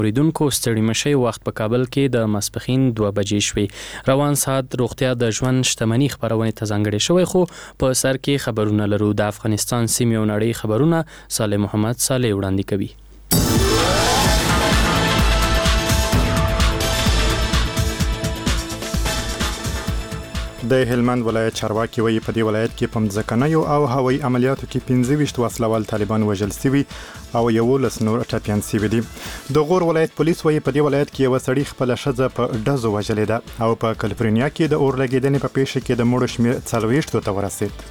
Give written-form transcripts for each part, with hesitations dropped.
اوریدونکو ستړي مشي وخت په کابل کې د ماسپښین 2 بجې شوې. روان ساعت روغتیا د ژوند شتمنۍ خبرونه ته ځانګړې شوی، خو په سر کې خبرونه لرو. د افغانستان سیمې او نړۍ خبرونه صالح محمد صالح وړاندې کوي. د هلمند ولایت چارواکي وایي په دې ولایت کې په ځمکنیو او هوایي عملیاتو کې 25 وسلوال طالبان وژل شوي او 11 نور ټپیان شوي دي. د غور ولایت پولیس وایي په دې ولایت کې یو سړی خپل ښځه په ډزو وژلې ده او په کالیفورنیا کې د اور لګیدنې په پیښه کې د مړو شمېر 40 ته ورسید.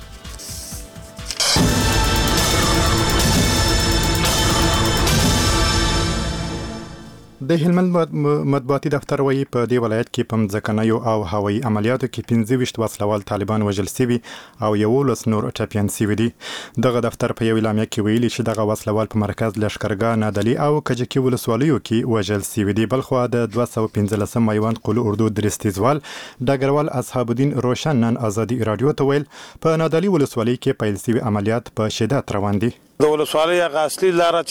د هلمند مطبوعاتي دفتر وایي په دې ولایت کې په ځمکنیو او هوایي عملیاتو کې 25 وسلوال طالبان وژل شوي او 11 نور ټپیان شوي دي. دغه دفتر په یو اعلامیه کې ویلي چې دغه وسلوال په مرکز لشکرګاه، نادعلي او کجکي ولسوالیو کې وژل شوي دي. بلخوا د 215 میوند قلو اردو درستیزوال ډګروال اصحاب الدین روشن نن ازادي رادیو ته ویل په نادعلي ولسوالۍ کې پیل شوي عملیات په شدت روان دي. د ولسوالۍ هغه اصلي لاره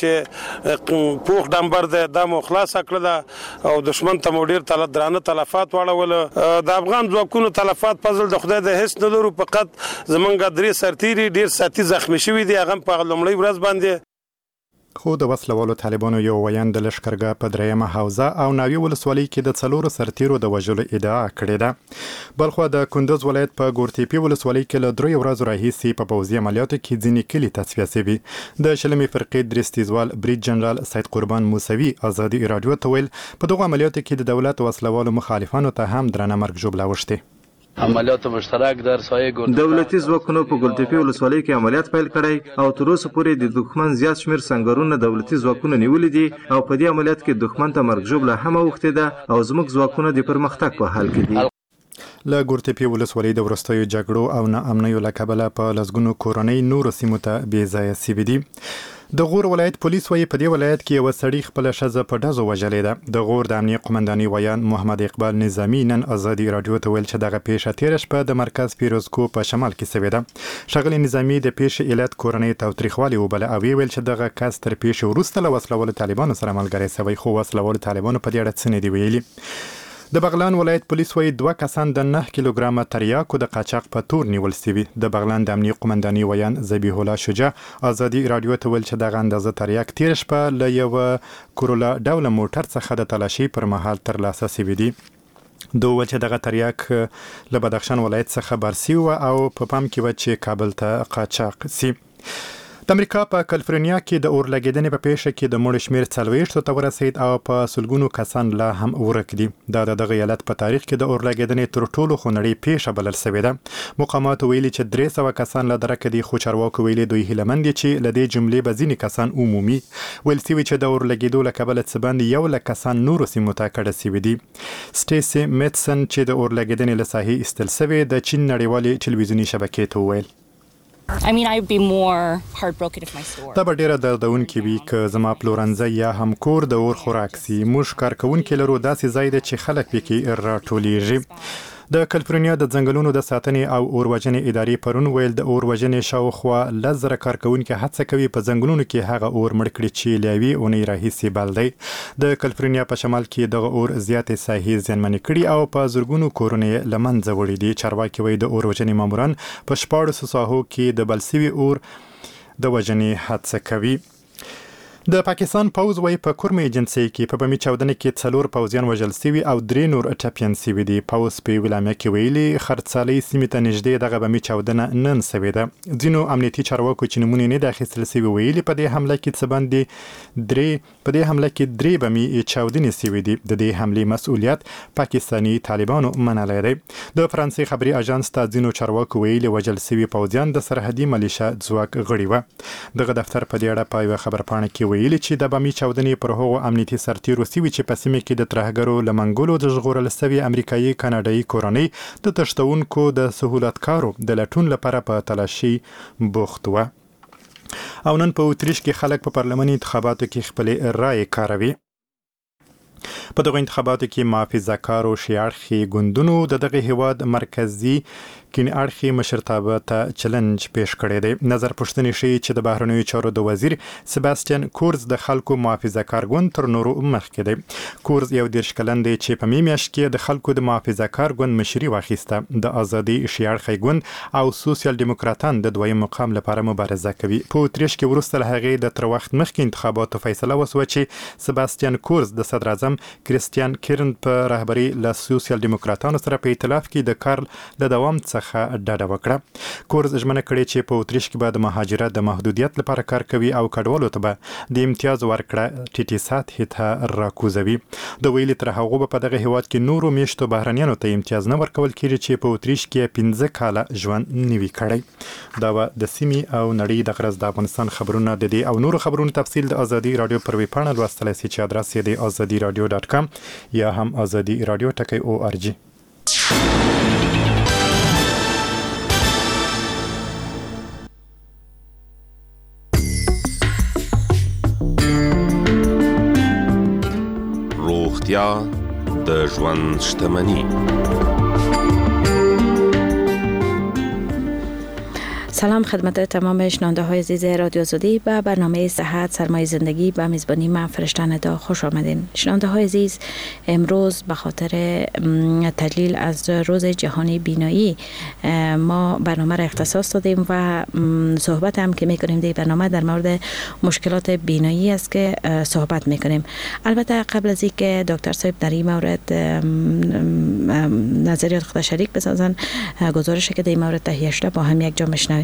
چې پوخ ډمبر ده دا مو خلاصه کړله او دشمن ته مو ډېر درانه تلفات واړول. د افغان ځواکونو تلفات فضل د خدای د هیڅ نه لرو، فقط زمونږ 3 سرتیري ډېر ساتي زخمی شوي دي، هغه په لومړۍ ورځ باندې. خو د وسلوالو طالبانو یو ویان د لشکرګاه په درېیمه حوزه او ناوی ولسوالۍ کې د 4 سرتیرو د وژلو ادعا کړې ده. بلخوا د کندوز ولایت په ګورتیپي ولسوالۍ کې له 3 ورځو راهیسې په پوځي عملیاتو کې ځینې کلي تصفیه شوي. د شلمې فرقې درستیزوال بریج جنرال سید قربان موسوي ازادي رادیو ته ویل په دغه عملیاتو کې د دولت وسلوالو مخالفانو ته هم درنه مرګ ژوبله وشته. عملیات مشترک در سایه دولتي ځواکونو په ګلتپي ولسوالۍ کې عملیات پیل کړی او تر اوسه پورې د دښمن زیات شمیر سنگرونه دولتي ځواکونو نیولې دي او په دې عملیات کې دښمن ته مرګ ژوبله هم اوښتې ده او زموږ ځواکونه د پرمختګ په حال کې دي. له ګورتپي ولسوالۍ د وروستیو جګړو او ناامنیو له کبله په لسګونو کورنۍ نورو سیمو ته بې ځایه شوي دي. د غور ولایت پولیس وایي په دې ولایت کې یو سړی خپل ښځه په ډزو وژلې ده. د غور د امنیه قومندانۍ ویان محمد اقبال نظامی نن ازادي رادیو ته ویل چې دغه پیښه تیره شپه د مرکز پیروزکو په شمال کې شوې ده. ښاغلي نظامی د پیښې علت کورنۍ تاوتریخوالي وبله او ویل چې دغه کس تر پیښې وروسته له وسلوالو طالبانو سره ملګری شوی، خو وسلوالو طالبانو په دې اړه څه نه دي ویلي. د بغلان ولایت پولیس وایي 2 کسان د 9 کیلوګرامه تریاکو د قاچاق په تور نیول شوي. د بغلان د امنیه قومندانۍ ویان ذبیح الله شجاع ازادي رادیو ته ویل چې دغه اندازه تریاک تیر شپه له یو کورولا ډوله موټر څخه د تلاشي پر مهال ترلاسه شوي دي. دوی ویل چې دغه تریاک له بدخشان ولایت څخه برسي و او په پام کې و چې کابل ته قاچاق سي. د امریکا په کالیفورنیا کې د اور لګیدنې په پیښه کې د مړو شمېر 40 ته ورسید او په سلګونو کسان لا هم ورک دي. دا د دغه ایالت په تاریخ کې د اور لګیدنې تر ټولو خونړۍ پیښه بلل شوې ده. مقاماتو ویلي چې 300 کسان له درکه دي، خو چارواکو ویلي دوی هیله مند دي چې له دې جملې به ځینې کسان عمومي ویل شوي چې د اور لګیدو له کبله څه باندې 100 کسان نورو سیمو ته کډه شوي دي. سټیسي میټسن چې د اور لګیدنې له ساحې ایستل شوې د چین نړیوالې ټلویزیوني شبکې ته وویل I'd be more heartbroken if my store. دا به ډیره دردونکې وي که زما پلورنځی یا هم کور د اور خوراک سي. موږ کارکوونکي لرو داسې ځای دی چې خلک پکې راټولیږي. د کالیفورنیا د ځنګلونو د ساتنې او اور وژنې ادارې پرون ویل د اور وژنې شاوخوا 10,000 کارکوونکي هڅه کوي په ځنګلونو کې هغه اور مړ کړي چې له یوې اونۍ راهیسې بل دی. د کالیفورنیا په شمال کې دغه اور زیاتې ساحې زیانمنې کړي او په زرګونو کورونه یې له منځه وړي دي. چارواکي وایي د اور وژنې ماموران په 14 ساحو کې د بل سوي اور د وژنې هڅه کوي. د پاکستان پوز وایي په کورم ایجنسۍ کې په بمي چاودنه کې 4 پوځیان وژل شوي او 3 نور ټپیان شوي دي. پوز په ویلامه کې ویلي خرڅالۍ سیمې ته نږدې دغه بمي چاودنه نن شوې ده. ځینو امنیتي چارواکو چې نمونه نه د اخیستل شوي ویلي په دې حمله کې څه باندې 3 بمي چاودنې شوي دي. د دې حملې مسؤلیت پاکستاني طالبانو منلی دی. د فرانسې خبري اژانس ته ځینو چارواکو ویلي وژل شوي پوځیان د سرحدي ملیشه ځواک غړي و. دغه دفتر په دې اړه په یوه خبرپاڼه کې ویلي چې د بمي چاودنې پر هغو امنیتي سرتیرو سوي چې په سیمه کې د ترهګرو له منګولو د ژغورل شوي امریکایي کاناډایي کورنۍ د تښتونکو د سهولتکارو د لټون لپاره په تلاشي بوخت و. او نن په اتریش کې خلک په پارلماني انتخاباتو کې خپل رائے کاروي. په دغه انتخاباتو کې محافظه‌کار او شیعه ګوندونو د دغه هیواد مرکزی کینی اړخي مشرتابه ته چیلنج پیش کړی دی. نظر پوښتنې شي چې د بهرنیو چارو د وزیر سباستین کورز د خلکو محافظه‌کار ګوند تر نورو مخکې دی. کورز یو 30 کلن دی چې په میاشت کې د خلکو د محافظه‌کار ګوند مشري واخیسته. د ازادي شیعه ګوند او سوسیال دیموکراتان د دویم مقام لپاره مبارزه کوي. په اتریش کې وروسته له هغې د تر وخت مخکې انتخاباتو فیصله وسوه چې سباستین کورز د صدر اعظم کریستیان کیرن په رهبری له سوسیال دیموکراتانو سره په ائتلاف کې د کار له دوام څخه ډډه وکړه. کورز ژمنه کړې چې په اتریش کې به د مهاجرت د محدودیت لپاره کار کوي او کډوالو ته به د امتیاز ورکړه ټیټي سطحې ته راکوزوي. د ویلي تر هغه په دغه هیواد کې نورو میشتو بهرنیانو ته امتیاز نه ورکول کیږي چې په اتریش کې 15 کاله ژوند نوي کړی. دا د سیمې او نړۍ د غرض د افغانستان خبرونه د دې او نورو خبرونو تفصیل د ازادي رادیو پر ویب پاڼه لوستلای شئ چې ادرس یې د azadiradio.com یا هم azadiradio.org. روغتیا د ژوند شتمني. سلام خدمت تمام شنونده های عزیز رادیو آزادی به برنامه صحت سرمایه زندگی به میزبانی من فرشته ندا خوش آمدین. شنونده های عزیز، امروز به خاطر تجلیل از روز جهانی بینایی ما برنامه را اختصاص دادیم و صحبت هم که میکنیم در برنامه در مورد مشکلات بینایی است که صحبت میکنیم. البته قبل از اینکه دکتر صاحب در این مورد نظریات خود شریک بسازن، گزارش که در این مورد تهیه شده با هم یک جا بشنویم.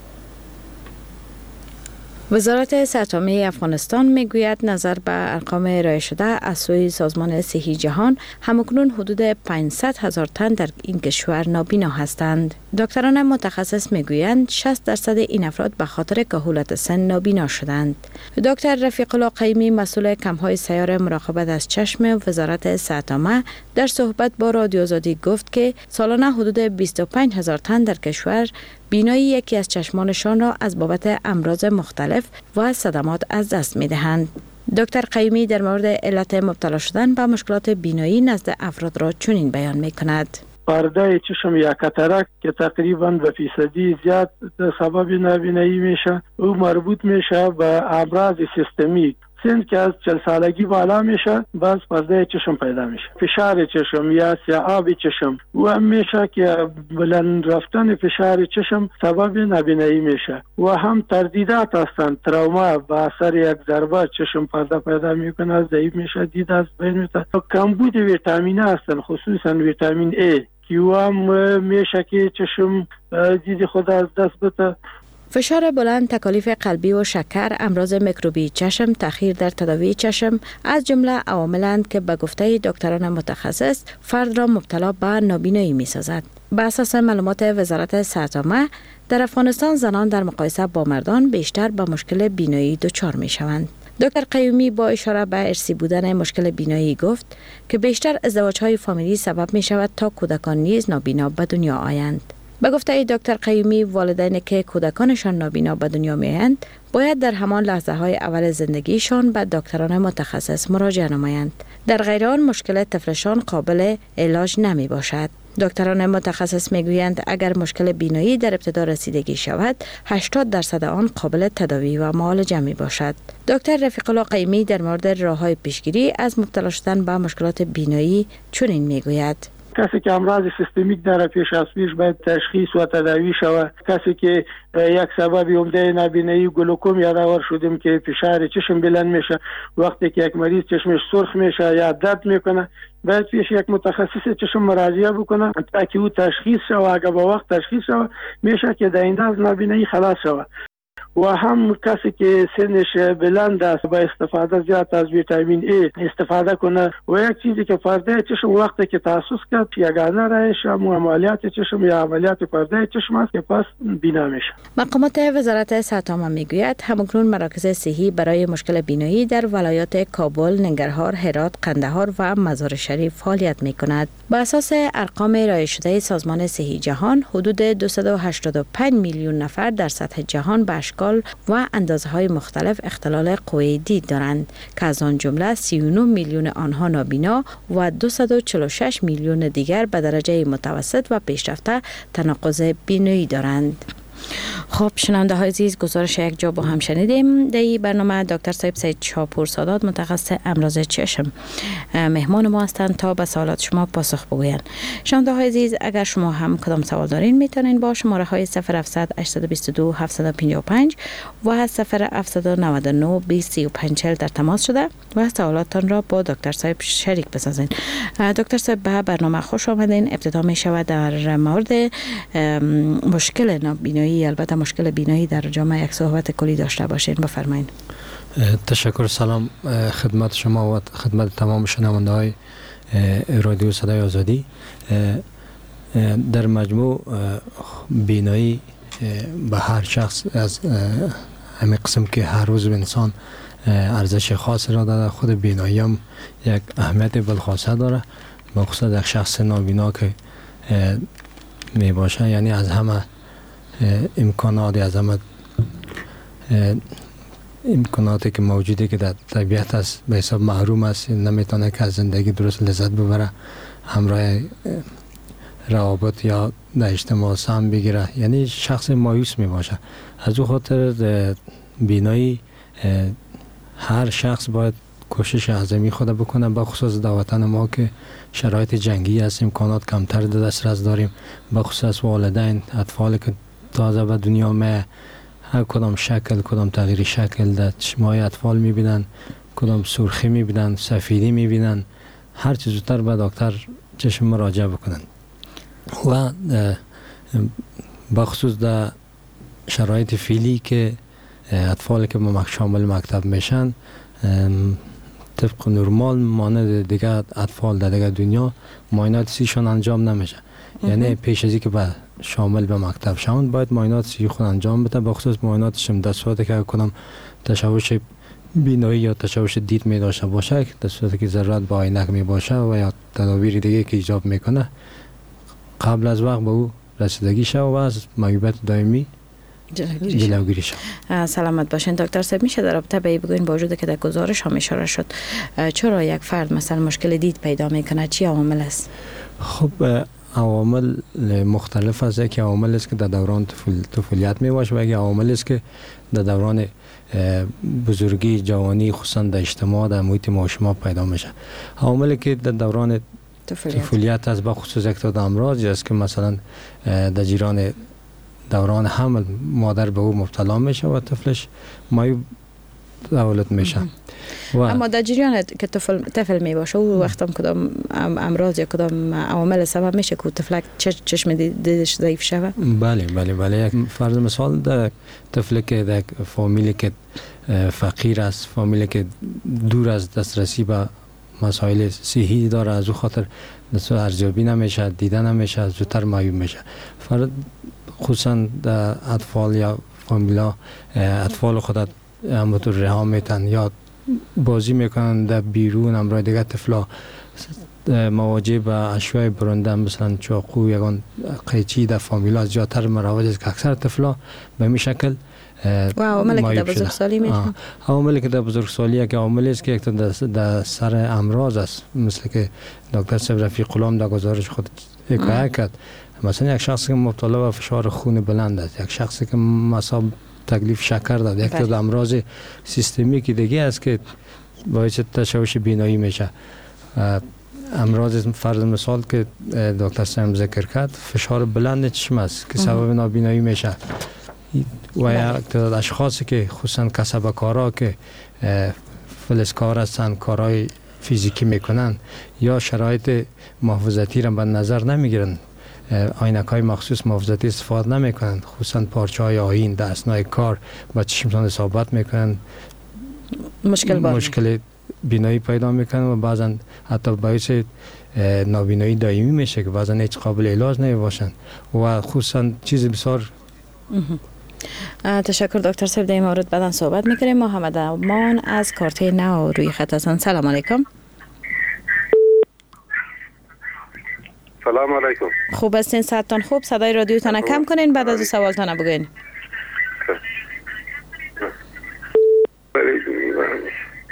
وزارت صحت عامه افغانستان میگوید نظر به ارقام ارائه شده از سوی سازمان صحی جهان همکنون حدود 500,000 تن در این کشور نابینا هستند. دکتران متخصص میگویند 60% این افراد به خاطر کهولت سن نابینا شدند. دکتر رفیق الله قیمی مسئول کمپ‌های سیار مراقبت از چشم وزارت صحت عامه در صحبت با رادیو آزادی گفت که سالانه حدود 25,000 تن در کشور بینایی یکی از چشمانشان را از بابت امراض مختلف و صدمات از دست می دهند. دکتر قیمی در مورد علت مبتلا شدن به مشکلات بینایی نزد افراد را چنین بیان می کند. پرده چشم یا کاتاراکت که تقریباً به فیصدی زیاد سبب نابینایی میشه او مربوط میشه به امراض سیستمیک. سن که از 40 سالگی بالا میشه باز پرده چشم پیدا میشه. فشار چشم یا سیاه‌آب چشم و هم میشه که بلند رفتن فشار چشم سبب نابینایی میشه و هم تردیدات هستند. تروما با اثر یک ضربه چشم پرده پیدا میکنه، ضعیف میشه، دید از بین میره. کمبود ویتامین هستند، خصوصا ویتامین A که هم میشه که چشم دید خود از دست بده. فشار بلند، تکالیف قلبی و شکر، امراض میکروبی چشم، تأخیر در تداوی چشم از جمله عواملند که به گفته دکتران متخصص فرد را مبتلا به نابینایی می‌سازد. بر اساس معلومات وزارت صحت عامه در افغانستان زنان در مقایسه با مردان بیشتر به مشکل بینایی دچار می‌شوند. دکتر قیومی با اشاره به ارثی بودن مشکل بینایی گفت که بیشتر ازدواج‌های فامیلی سبب می‌شود تا کودکان نیز نابینا به دنیا آیند. به گفته دکتر قیومی، والدینی که کودکانشان نابینا به دنیا می‌آیند باید در همان لحظه‌های اول زندگیشان به دکتران متخصص مراجعه نمایند. در غیر آن مشکل طفلشان قابل علاج نمی باشد. دکتران متخصص میگویند اگر مشکل بینایی در ابتدا رسیدگی شود 80% آن قابل تداوی و معالجه می باشد. دکتر رفیق الله قیمی در مورد راه‌های پیشگیری از مبتلا شدن به مشکلات بینایی چنین میگوید: کسی که امراض سیستمیک داره پیش از پیش باید تشخیص و تداوی شود. کسی که یک سبب عمده نابینایی گلوکوم یادآور شدیم که فشار چشم بلند میشه، وقتی که یک مریض چشمش سرخ میشه یا درد میکنه باید پیش یک متخصص چشم مراجعه بکنه تا که او تشخیص شود. اگر با وقت تشخیص شود میشه که در این از نابینایی خلاص شود. و هم کسی که سنش بلند است با استفاده زیاد از ویتامین A استفاده کنه و یک چیزی که پرده چشم وقتی که تاسیس کرد یگانه راهش عملیات چشم یا عملیات پرده چشم است که پس بینا میشه. مقامات وزارت صحت عامه میگوید همکنون مراکز صحی برای مشکل بینایی در ولایات کابل، ننگرهار، هرات، قندهار و مزار شریف فعالیت میکند. بر اساس ارقام ارائه شده سازمان صحی جهان حدود 285 میلیون نفر در سطح جهان به اشکال اشکال و اندازه‌های مختلف اختلال قوه دید دارند که از آن جمله 39 میلیون آنها نابینا و 246 میلیون دیگر به درجه متوسط و پیشرفته تناقض بینایی دارند. خب شنونده های عزیز، گزارش یک جا با هم شنیدیم. در این برنامه دکتر صاحب سید شاپور سادات متخصص امراض چشم مهمان ما هستند تا به سوالات شما پاسخ بگویند. شنونده های عزیز، اگر شما هم کدام سوال دارین میتونین با شماره های 0700 822 755 و 0799 2035 در تماس شده و سوالاتتان را با دکتر صاحب شریک بسازین. دکتر صاحب به برنامه خوش آمدین. ابتدا می شود در مورد مشکل نابینایی، البته مشکل بینایی در جامعه یک صحبت کلی داشته باشین. بفرمایید. تشکر. سلام خدمت شما و خدمت تمام شنونده های رادیو صدای آزادی. در مجموع بینایی به هر شخص از همین قسم که هر روز انسان ارزش خاص را داره، خود بینایی هم یک اهمیت بالخاصه داره، بخصوص یک شخص نابینا که می باشه، یعنی از همه امکاناتی، از همه امکاناتی که موجوده که در طبیعت است به حساب محروم است، نمیتونه که از زندگی درست لذت ببره، همراه روابط یا در اجتماع سهم بگیره، یعنی شخص مایوس می باشه. از او خاطر بینایی هر شخص باید کوشش اعظمی خود بکنه، بخصوص در وطن ما که شرایط جنگی است، امکانات کمتر در دسترس داریم، بخصوص والدین اطفال که تازه به دنیا می هر کدام شکل، کدام تغییر شکل در چشمای اطفال میبینن، کدام سرخی میبینن، سفیدی میبینن، هر چیز زودتر به دکتر چشم مراجعه بکنن. و بخصوص در شرایط فعلی که اطفال که شامل مکتب میشن طبق نرمال مانند دیگه اطفال در دیگه دنیا معاینات سیشون انجام نمیشه. یعنی پیش ازی که شامل به مکتب شوند باید معاینات سی خود انجام بده، بخصوص معاینات در صورتی که کنم تشوش بینایی یا تشوش دید می داشته باشه، در صورتی که ضرورت با عینک می باشه و یا تدابیر دیگه که ایجاب میکنه قبل از وقت به او رسیدگی شود و از معیوبیت دائمی جلوگیری شود. سلامت باشین. دکتر صاحب میشه در رابطه به بگوین، با وجود که در گزارش هم اشاره شد، چرا یک فرد مثلا مشکل دید پیدا میکنه؟ چی عوامل است؟ خب عوامل مختلف است. یک عوامل است که در دوران طفولیت می باشه و یک عوامل است که در دوران بزرگی، جوانی، خصوصا در اجتماع، در محیط معاشرت پیدا میشه. عواملی که در دوران طفولیت است، بخصوص یک تا امراضی است که مثلا در جریان دوران حمل مادر به او مبتلا میشه و طفلش معیوب تولد میشه. اما در جریان که طفل می باشه او وقتم کدام امراض یا کدام عوامل سبب میشه که طفل چشم دیدش ضعیف شود؟ بله. یک فرض مثال در طفل که در فامیلی که فقیر است، فامیلی که دور از دسترسی به مسائل صحی داره، از او خاطر ارزیابی نمیشه، دیدن نمیشه، زودتر معیوب میشه. خصوصا در اطفال یا فامیلا اطفال خودت همونطور رها میتن یا بازی میکنن در بیرون، امرای دیگه طفلا مواجه به اشیاء برنده مثلا چاقو یگان قیچی در فامیلا از زیادتر مراوج است که اکثر طفلا به این شکل و عواملی که در بزرگسالی میشن. عواملی که در بزرگسالی که عاملی است که یک در سر امراض است، مثل که دکتر صاحب رفیق غلام در گزارش خود حکایت کرد. مثلا یک شخصی که مبتلا به فشار خون بلند است، یک شخصی که مصاب تکلیف شکر داره، یک تا امراض سیستمیکی دیگه است که باعث تشوش بینایی میشه. امراض فرض مثال که دکتر صاحب ذکر کرد، فشار بلند چشم است که سبب نابینایی میشه. و یک تعداد اشخاصی که خصوصا کسبکارا که فلزکار هستن، کارهای فیزیکی میکنن یا شرایط محافظتی را به نظر نمیگیرن، عینک‌های مخصوص محافظتی استفاده نمیکنن، خصوصا پارچه‌های آیین در اثنای کار با چشمشان اصابت میکنن، مشکل بینایی پیدا میکنن و بعضا حتی باعث نابینایی دائمی میشه که بعضا هیچ قابل علاج نمیباشن و خصوصا چیز بسیار. تشکر دکتر صاحب. در این مورد بعداً صحبت میکنیم. محمد امان از کارته نو روی خط هستند. سلام علیکم. سلام علیکم. خوب هستین؟ صداتون خوب؟ صدای رادیوتان کم کنین بعد از سوالتان بگوین.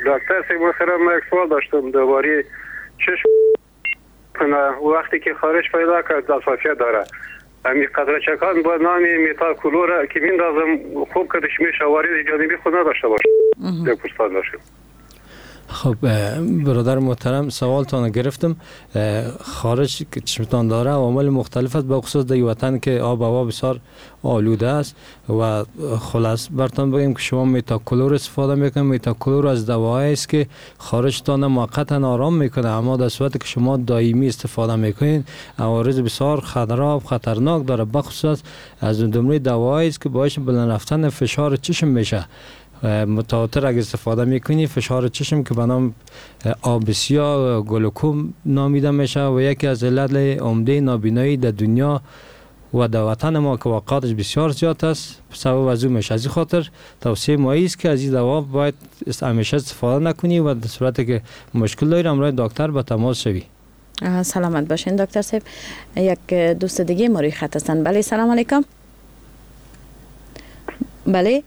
دکتر صاحب محترم، من یک سوال داشتم درباره چشم. وقتی که خارش پیدا کرد حساسیت داره، همین قطره چکان با نام متال کلور که میندازم خوب کدش میشه وارد جانبی خود نداشته باشه. یک پرسان داشتم. خب برادر محترم سوالتان گرفتم. خارج که چشمتان داره عوامل مختلف است، به خصوص در وطن که آب و هوا بسیار آلوده است و خلاص برتان بگیم که شما متاکلور استفاده میکنید. متاکلور از دوایی است که خارجتان موقتا آرام میکنه، اما در صورتی که شما دائمی استفاده میکنید عوارض بسیار خطرناک داره، به خصوص از جمله دوایی است که باعث بلند رفتن فشار چشم میشه. متواتر اگه استفاده میکنی فشار چشم که به نام آبسیا گلوکوم نامیده میشه و یکی از علت عمده نابینایی در دنیا و در وطن ما که واقعاتش بسیار زیاد است سبب از اون میشه. از این خاطر توصیه ما است که از این دوا باید همیشه استفاده نکنی و در صورتی که مشکل داری همراه دکتر به تماس شوی. سلامت باشین دکتر صاحب. یک دوست دیگه ما روی خط هستن. بله سلام علیکم. بله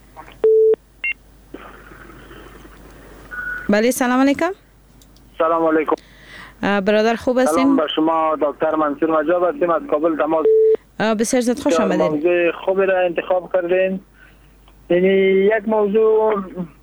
بله سلام علیکم. سلام علیکم برادر، خوب هستین؟ سلام به شما دکتر منصور مجاب هستیم از کابل تماس. بسیار زیاد خوش آمدین. موضوع خوبی را انتخاب کردین. یعنی یک موضوع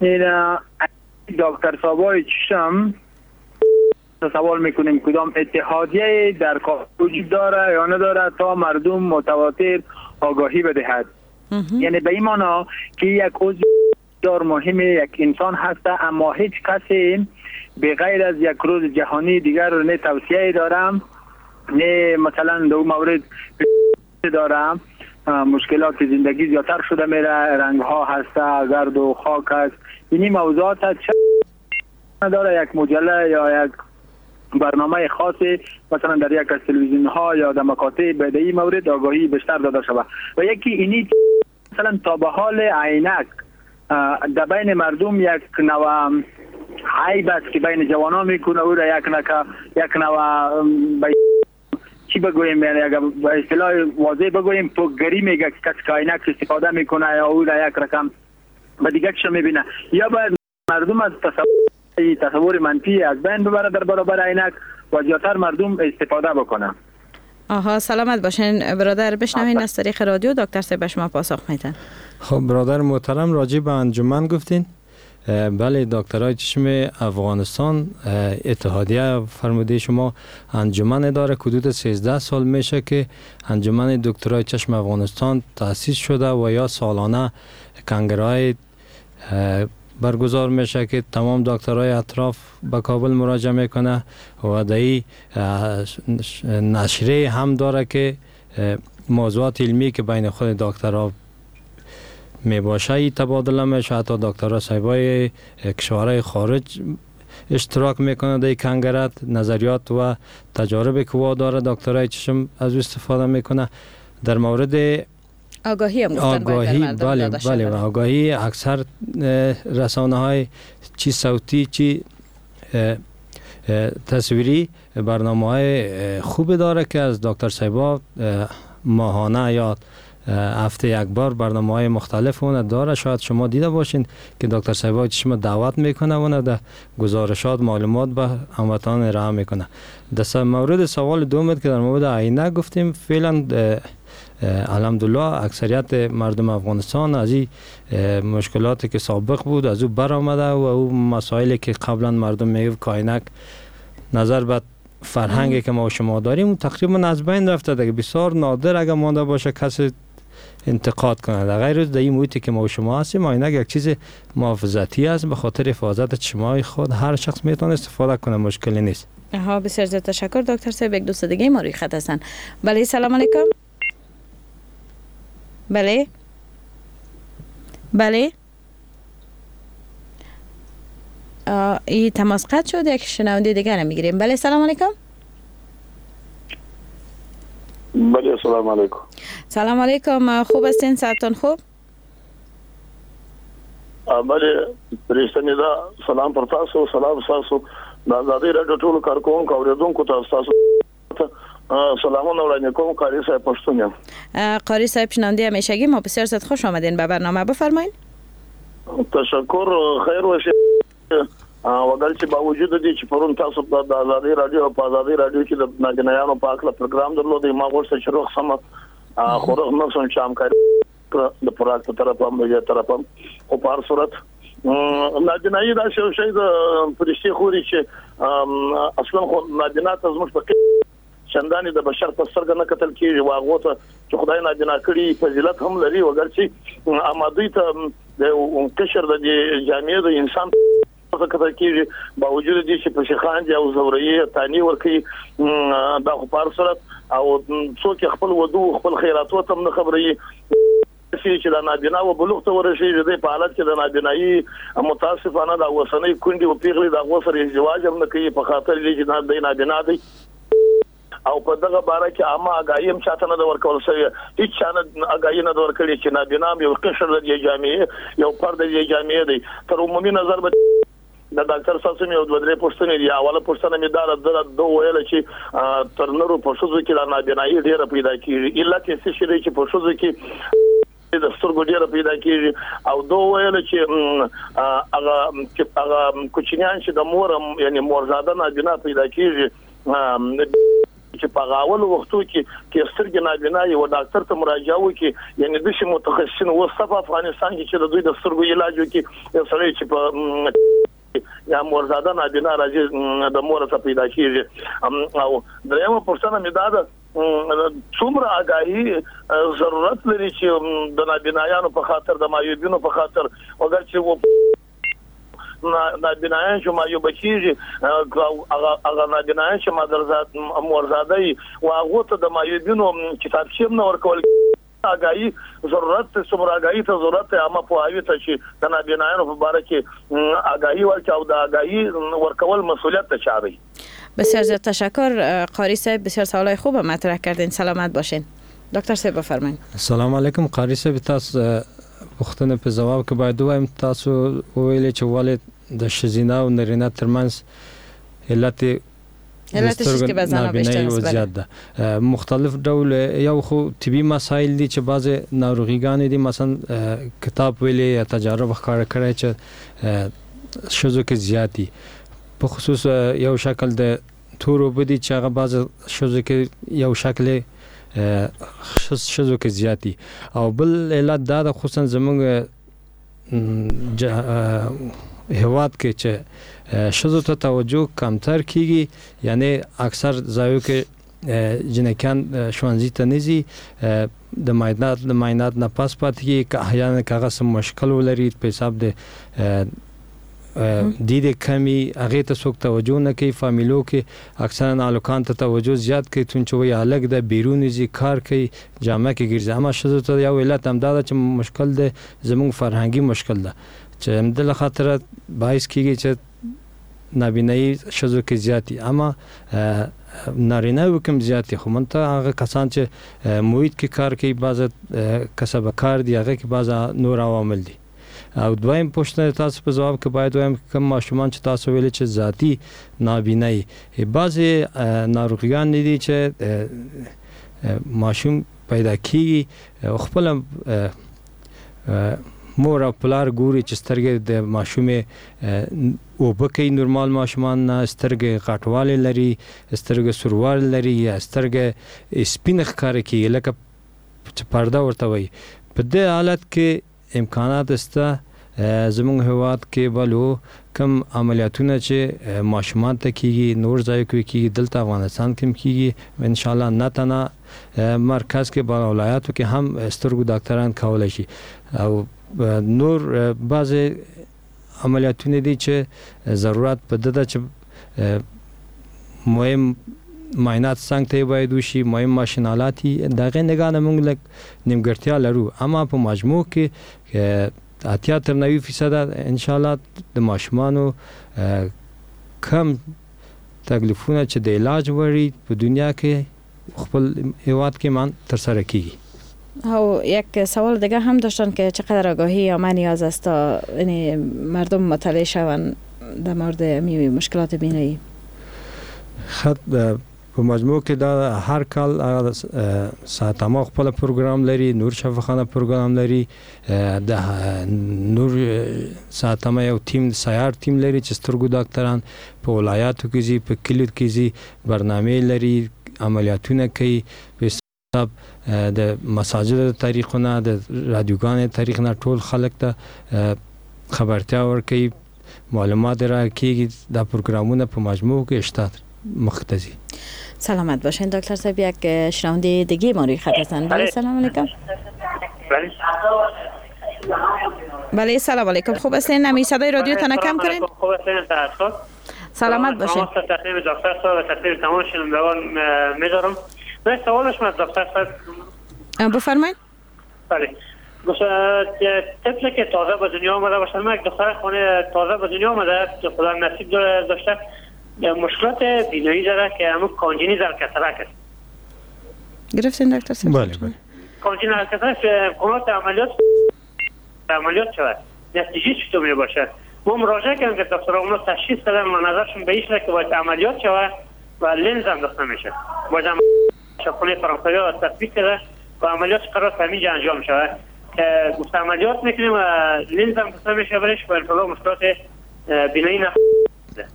دکتر صاحبای چشم سوال میکنیم کدام اتحادیه در کار وجود داره یا نداره تا مردم متواتر آگاهی بدهد. یعنی به این معنا که یک عضو بسیار مهم یک انسان هست، اما هیچ کسی به غیر از یک روز جهانی دیگر رو نه توصیه دارم نه مثلا دو مورد دارم. مشکلات زندگی زیادتر شده میره، رنگ ها هست، گرد و خاک است. این موضوعات چه نداره یک مجله یا یک برنامه خاصی مثلا در یک از تلویزیون ها یا در مکاتب به این مورد آگاهی بیشتر داده شود. و یکی اینی مثلا تا به حال عینک در بین مردم یک نوع عیب است که بین جوانان میکنه او را یک نوع چی بگویم، یعنی اگر به اصطلاح واضح بگویم پوکگری میگه که کسی که عینک استفاده میکنه یا او را یک رقم به دیگه چه میبینه، یا باید مردم از تصور منفی از بین ببره در برابر عینک و زیادتر مردم استفاده بکنه. سلامت باشین برادر. بشنوین از طریق رادیو دکتر صاحب به شما پاسخ میدن. خب برادر محترم راجع به انجمن گفتین. بله دکترای چشم افغانستان اتحادیه فرموده شما انجمن داره. حدود 13 سال میشه که انجمن دکترای چشم افغانستان تأسیس شده و یا سالانه کنگره‌های برگزار میشه که تمام دکترای اطراف به کابل مراجعه میکنه و دایی نشریه هم داره که موضوعات علمی که بین خود دکترها می باشه تبادله میشه. حتی دکترها صاحبای کشورهای خارج اشتراک میکنه در کنگرات، نظریات و تجارب که وا داره دکترای چشم از استفاده میکنه. در مورد آگاهی هم بله و آگاهی اکثر رسانه های چی صوتی چی تصویری برنامه های خوب داره که از دکتر صاحبا ماهانه یا هفته یک بار برنامه های مختلف اون داره. شاید شما دیده باشین که دکتر صاحبا چشم دعوت میکنه و در گزارشات معلومات به هموطنان ارائه میکنه. در مورد سوال دوم که در مورد عینک گفتیم، فعلا الحمدلله اکثریت مردم افغانستان از این مشکلاتی که سابق بود از او برآمده و او مسائلی که قبلا مردم میگفت که عینک نظر به فرهنگی که ما و شما داریم تقریبا از بین رفته دیگه. بسیار نادر اگر مانده باشه کسی انتقاد کنه. در غیر از در این محیطی که ما و شما هستیم عینک یک چیز محافظتی است، به خاطر حفاظت چشمای خود هر شخص میتونه استفاده کنه، مشکلی نیست. بسیار زیاد تشکر دکتر صاحب. یک دوست دیگه ما روی خط هستن. بله سلام علیکم. بله بله این تماس قطع شد. یک شنونده دیگر رو میگیریم. بله سلام علیکم. بله سلام علیکم. سلام علیکم. خوب هستین؟ صحتتون خوب؟ بله پرېښتنې دا سلام پر تاسو، سلام تاسو د آزادۍ راډیو ټولو کارکوونکو اورېدونکو ته تاسو سلامونه وړاندې کوم. قاری صاحب پښتون یم. قاری صاحب شنونده همیشگی ما، بسیار خوش آمدین به برنامه. بفرمایید. تشکر. خیر باشه. وګړي چې باوجود دي چې پرون تاسو په آزادي رادیو کې د ناجنایانو په اړه پروګرام درلودي ما غوښتل چې روغ سم خو روغ نو څنګه همکاري د پروګرام په طرف هم د طرف او په هر صورت ناجنایي دا شی د پرشتي خوري چې اصلا خو ناجنات زموږ په چنداني د بشر په سترګه نه کتل کیږي واغه ته چې خدای ناجنا کړی فضیلت هم لري وګر چې آمادوي ته د کشر د جامعې د انسان څخه کتل کیږي باوجود دي چې په شيخان دي او زوري تانی ورکی دا خو په صورت او څوک خپل ودو خپل خیرات او تم خبري چې د نابینا او بلوغ ته ورشي د په حالت کې د نابینایي متاسفانه د وسنۍ کونډي او پیغلي د غوسر ازدواج هم نه کوي په خاطر چې د نابینا دي او په دغه باره کې عامه اگاهی هم چاته نه ورکول شوی هیڅ چانه اگاهی نه ورکړي چې نابینا یو قشر د جامعې یو فرد د جامعې دی تر عمومي نظر به د ډاکټر ساسو یو د درې پوښتنې دی اوله پوښتنه مې دا د ویل چې تر نورو په شوزو کې د نابینایي ډیره پیدا کیږي الا چې څه شي چې په شوزو کې د سترګو ډیره پیدا کیږي او دوه ویل چې هغه کوچنیان چې د مور یعنی مورزاده نابینا پیدا کیږي چې په غاول وختو کې سترګې نابینا یو ډاکټر ته مراجعه وکړي یعنی د شي متخصصین وسط افغانستان کې چې د دوی د سترګو علاج وکړي یو سړی چې په یا مورزاده نابینا راځي د مور ته پیدا کیږي او درېمه پوښتنه مې دا ده څومره اگاهی ضرورت لري چې د نابینایانو په خاطر د مایوبینو په خاطر اگر چې نابینایان چې مایوب کیږي هغه نابینایان چې مادرزاد مورزادای او هغه ته د مایوبینو کتابچې نه ورکول اگاهی ضرورت څومره اگاهی ته ضرورت اما په اوی ته چې د نابینایانو په اړه کې اگاهی ورکاو د اگاهی ورکول مسئولیت ته چاري. بسیار زیاد تشکر قاری صاحب بسیار سوالای خوب مطرح کردین سلامت باشین. دکتر صاحب بفرمایید. سلام علیکم قاری صاحب تاسو پوښتنه په جواب کې باید وایم تاسو ویل چې والد د شزینا او نرینه ترمنځ علت چې به زنه بیشتر زیات ده مختلف ډول یو خو طبي مسایل دي چې بعض ناروغیګان دي مثلا کتاب ویلي یا تجارب ښکار کړی چې شزو کې زیاتی په خصوص یو شکل د تورو بدی چې هغه بعض شزو کې یو شکل شزو کې زیاتی او بل علت دا د خصوصا زموږ هواد کې چې شزو ته توجه کمتر کیږي یعنی اکثر ځایو کې جنکان شوانزي ته نزي د معاینات نه پاس پاتې کې احیانا کاغذ مشکل ولري په حساب د دیده کمی هغه ته څوک توجه نه کوي فامیلو کې اکثرا نالوکان ته توجه زیات کوي تون چې وی الګ د بیرون زی کار کوي جامه کې ګرځي اما شزو ته یو علت هم دا چې مشکل ده زموږ فرهنګي مشکل ده چې هم د خاطر باعث کیږي چې نابینایی شزو کې زیاتی اما نارینه وکم زیاتی خو منته هغه کسان چې محیط کې کار کوي بعض کسب کار دی هغه کې بعض نور عوامل دي او دویم پوښتنه تاسو په جواب کې باید وایم کوم ماشومان چې تاسو ویل چې ذاتی نابینایی بعضی ناروغیان دي چې ماشوم پیدا کیږي خپل مور او پلار ګوري چې سترګې د ماشومې او بکې نورمال ماشومان نه سترګې غټواله لري سترګې سروال لري یا سترګې سپین ښکار کوي لکه چې پرده ورته وي په دې حالت کې امکانات استه زموږ هواد کې بلو کم عملیاتونه چې ماشومان ته کیږي نور ځای کې کیږي دلته افغانستان کې کیږي ان شاء الله نه تنه مرکز کې په ولایاتو کې هم سترګو ډاکټران کولای شي او نور بعض عملیاتونه دي چې ضرورت په دده چې مهم معاینات څنګه ته باید وشي مهم ماشینالاتي دغه نگاه موږ لک نیمګړتیا لرو اما په مجموع کې اتیا تر 90% ان شاء الله د ماشومانو کم تکلیفونه چې د علاج وری په دنیا کې خپل هیواد کې مان تر سره کیږي. او یک سوال دیگه هم داشتن که چقدر آگاهی یا من نیاز است تا یعنی مردم مطلع شون در مورد مشکلات بینایی؟ خط په مجموع کې دا هر کال ساتما خپل پروګرام لري، نور شفاخانه پروګرام لري، د نور ساتما یو ټیم سیار ټیم لري چې سترګو ډاکټران په ولایاتو کې زی په کلیو کې زی برنامه لري، عملیاتونه کوي، په حساب د مساجد تاریخونه د رادیوګان تاریخ نه ټول خلک ته خبرتیا ورکوي، معلومات راکړي. دا پروګرامونه په مجموع کې شته مختزی. سلامت باشین دکتر صاحب. یک شنونده دیگه ما روی خط هستن. بله سلام علیکم. بله سلام علیکم. خوب هستین؟ نمی صدای رادیو تان کم کنین. خوب هستین؟ سلامت باشین. تقریبا دکتر صاحب و تقریبا تمام شنوندگان میذارم. من سوالش من دکتر صاحب بفرمایید. بله. طفلی که تازه به دنیا آمده باشه، من یک دختر خانه تازه به دنیا آمده که خدا نصیب داشته مشکلات بینایی داره که همون کانجینی در کترک است. گرفتین دکتر صاحب؟ بله بله. کانجینی در کترک امکانات عملیات شود. نتیجه چطور می باشه؟ ما مراجعه کردیم که دکتر اونا تشخیص دادن و نظرشون به این شده که باید عملیات شود و لنز هم داشته میشه. باید شخصه فرانسوی ها تطبیق کرده و عملیات قرار تمیز انجام شود. که گفت عملیات میکنیم و لنز هم داشته میشه برش و انشاءالله مشکلات بینایی نخواهد.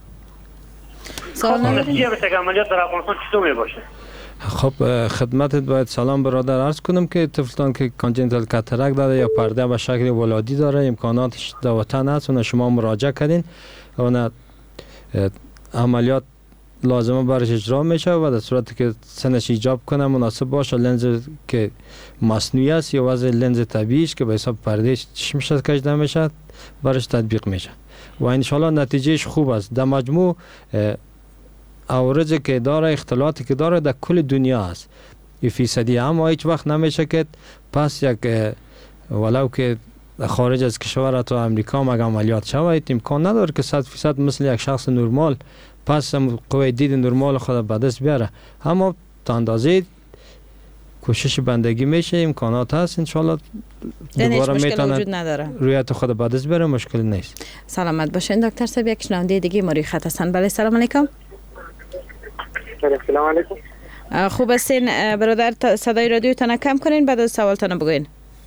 نتیجه بشه که عملیات در افغانستان چطور می باشه؟ خب خدمتت باید سلام برادر عرض کنم که طفلان که کانجنتال کاتاراک داره یا پرده به شکل ولادی داره، امکاناتش در وطن هست، اون شما مراجعه کردین، اون عملیات لازمه برش اجرا میشه و در صورتی که سنش ایجاب کنه مناسب باشه، لنز که مصنوعی است یا وضع لنز طبیعی است که به حساب پرده چشمش کشیده میشه برش تطبیق میشه و انشالله نتیجهش خوب است. در مجموع عوارضی که داره، اختلالاتی که داره در کل دنیا است 1%، اما هیچ وقت نمیشه که پس یک ولو که خارج از کشور تو امریکا مگه عملیات شود، امکان نداره که 100% مثل یک شخص نرمال پس قوه دید نرمال خود به دست بیاره، اما تا اندازه کوشش بندگی میشه، امکانات هست، انشالله دوباره میتونه رویت خود به دست بیاره، مشکل نیست. سلامت باشین دکتر صاحب. یک شنونده دیگه ما روی خط هستن. بله سلام علیکم. سلام علیکم. خوب هستین برادر؟ صدای رادیو تان کم کنین بعد از سوال تان بگوین.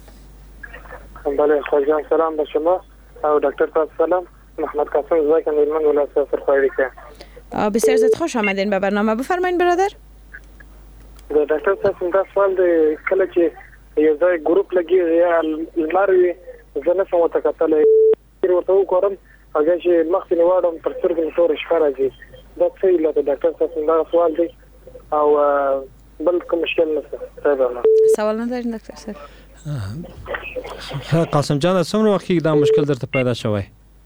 بله خواجان سلام به شما او دکتر صاحب سلام. محمد قاسم زاید نیلمن ولایت سرخواری که بسیار زیاد خوش آمدین به برنامه. بفرمایید برادر. دکتر صاحب دا سوال دی کله چې یو ځای ګروپ لګي یا لمروي زه نه سم تکتل ورته وګورم هغه چې مخکې واړم پر سترګې تور شپه راځي. دا څه له ډاکټر صاحب دا سوال دی او بل کوم مشکل نشته؟ سوال نه دارین دکتر صاحب؟ قاسم جان څومره وخت کې دا مشکل درته پیدا شوی؟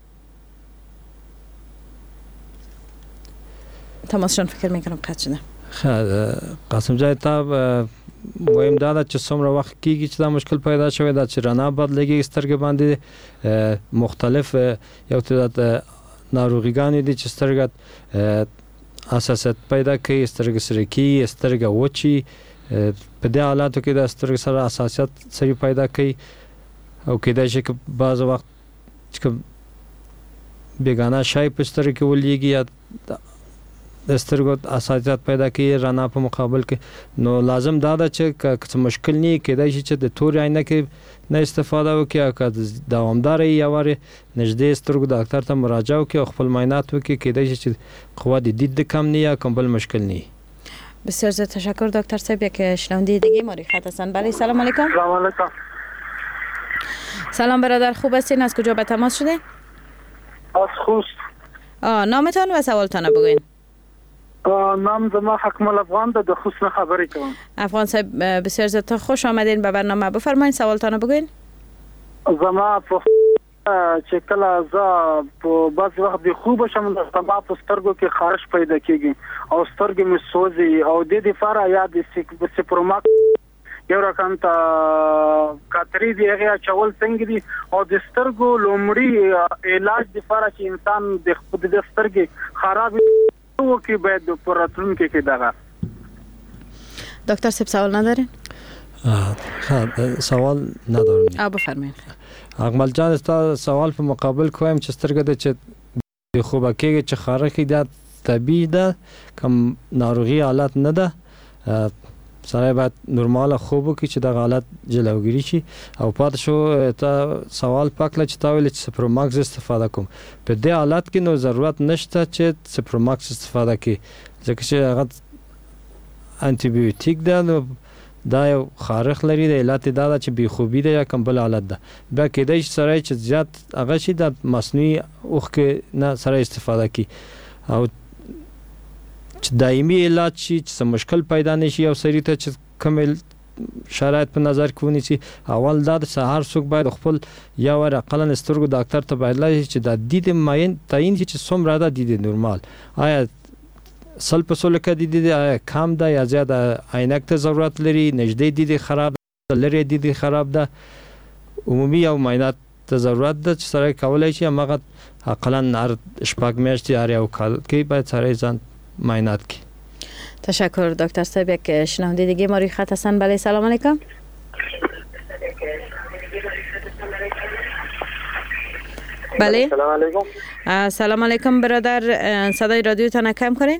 تماسشان فکر میکنم قطع شده. قاسم جان تا مهم دا چې څومره وخت کېږي چې دا مشکل پیدا شوی دا چې رڼا بدلېږي سترګې باندې مختلف یو تعداد ناروغیګانې دي چې سترګه حساسیت پیدا کوي، سترګې سره کېږي، سترګه وچي، په دې حالاتو کې د سترګې سره حساسیت سړي پیدا کوي او کېدای شي که بعض وخت چې بیګانه شی په سترګو کې ولېږي یا د سترګو حساسیت پیدا کوي رڼا په مقابل کې، نو لازم دا ده چې که مشکل نه کېدای شي چې د تورې عینکې نه استفاده وکړي او که دوامدار یا واره نږدې سترګو ډاکټر ته مراجعه وکړي او خپل معاینات وکړي، کېدای شي چې قوت د دید کم نه یا کوم بل مشکل نه. بسیار زیاد تشکر دکتر صاحب. یک شنونده دیگه ما روی خط هستن. بله سلام علیکم. سلام علیکم. سلام برادر خوب هستین؟ از کجا به تماس شده؟ از خوست. نامتان و سوالتان بگوین. نام زما حکمل افغان د خوست نه خبرې کوم. افغان صاحب بسیار زیاد خوش آمدین به برنامه. بفرمایید سوالتان بگوین. زما په چې کله زه په بعض وخت به خوب شم د سما په سترګو کې خارش پیدا کیږي او سترګې مې سوځي او د دې لپاره یا د سپروماک یو رقم ته کاتری دی هغه چول څنګه دي او د سترګو لومړی علاج د لپاره چې انسان د خپل د سترګې خراب او کې باید پر راتلونکي کې دغه دکتر صاحب سوال ندارین؟ سوال ندارم. بفرمایید. اقمل جان سوال په مقابل کوم چې سترګه د چې خوبه کېږي چې خارخي د طبیعی ده کم ناروغی حالت نه ده سره باید نورمال خوب وکړي چې د حالت جلوګیری شي او پاتې شو تا سوال پکله چې تا ویل چې سپروماکس استفاده کوم په دې حالت کې نو ضرورت نشته چې سپروماکس استفاده کړي ځکه چې هغه انټي بیوټیک ده نو دا یو خارخ لري د علت دا چې بی خوبی ده یا کوم بل حالت ده بیا کېدای شي سره چې زیات هغه شي د مصنوعي اوخ کې نه سره استفاده کړي او چې دایمي علاج شي چې مشکل پیدا نشي او سړی ته چې کوم شرایط په نظر کې ونیسي اول دا د سهار څوک باید خپل یا ور اقلن سترګو ډاکټر ته باید لای چې د دید معین تعین چې څومره ده دید نورمال آیا سل په سل کې دید کم ده یا زیات عینک ته ضرورت لري نږدې دید خراب ده لري دید خراب ده عمومي او معاینات ته ضرورت ده چې سره کولای شي هغه اقلن هر شپږ میاشتې هر یو کال کې باید سره ځان معاینات کی. تشکر دکتر صاحب. یک شنونده دیگه ما روی خط هستن. بله سلام علیکم. بله سلام علیکم. سلام علیکم برادر، صدای رادیوتان کم کنین.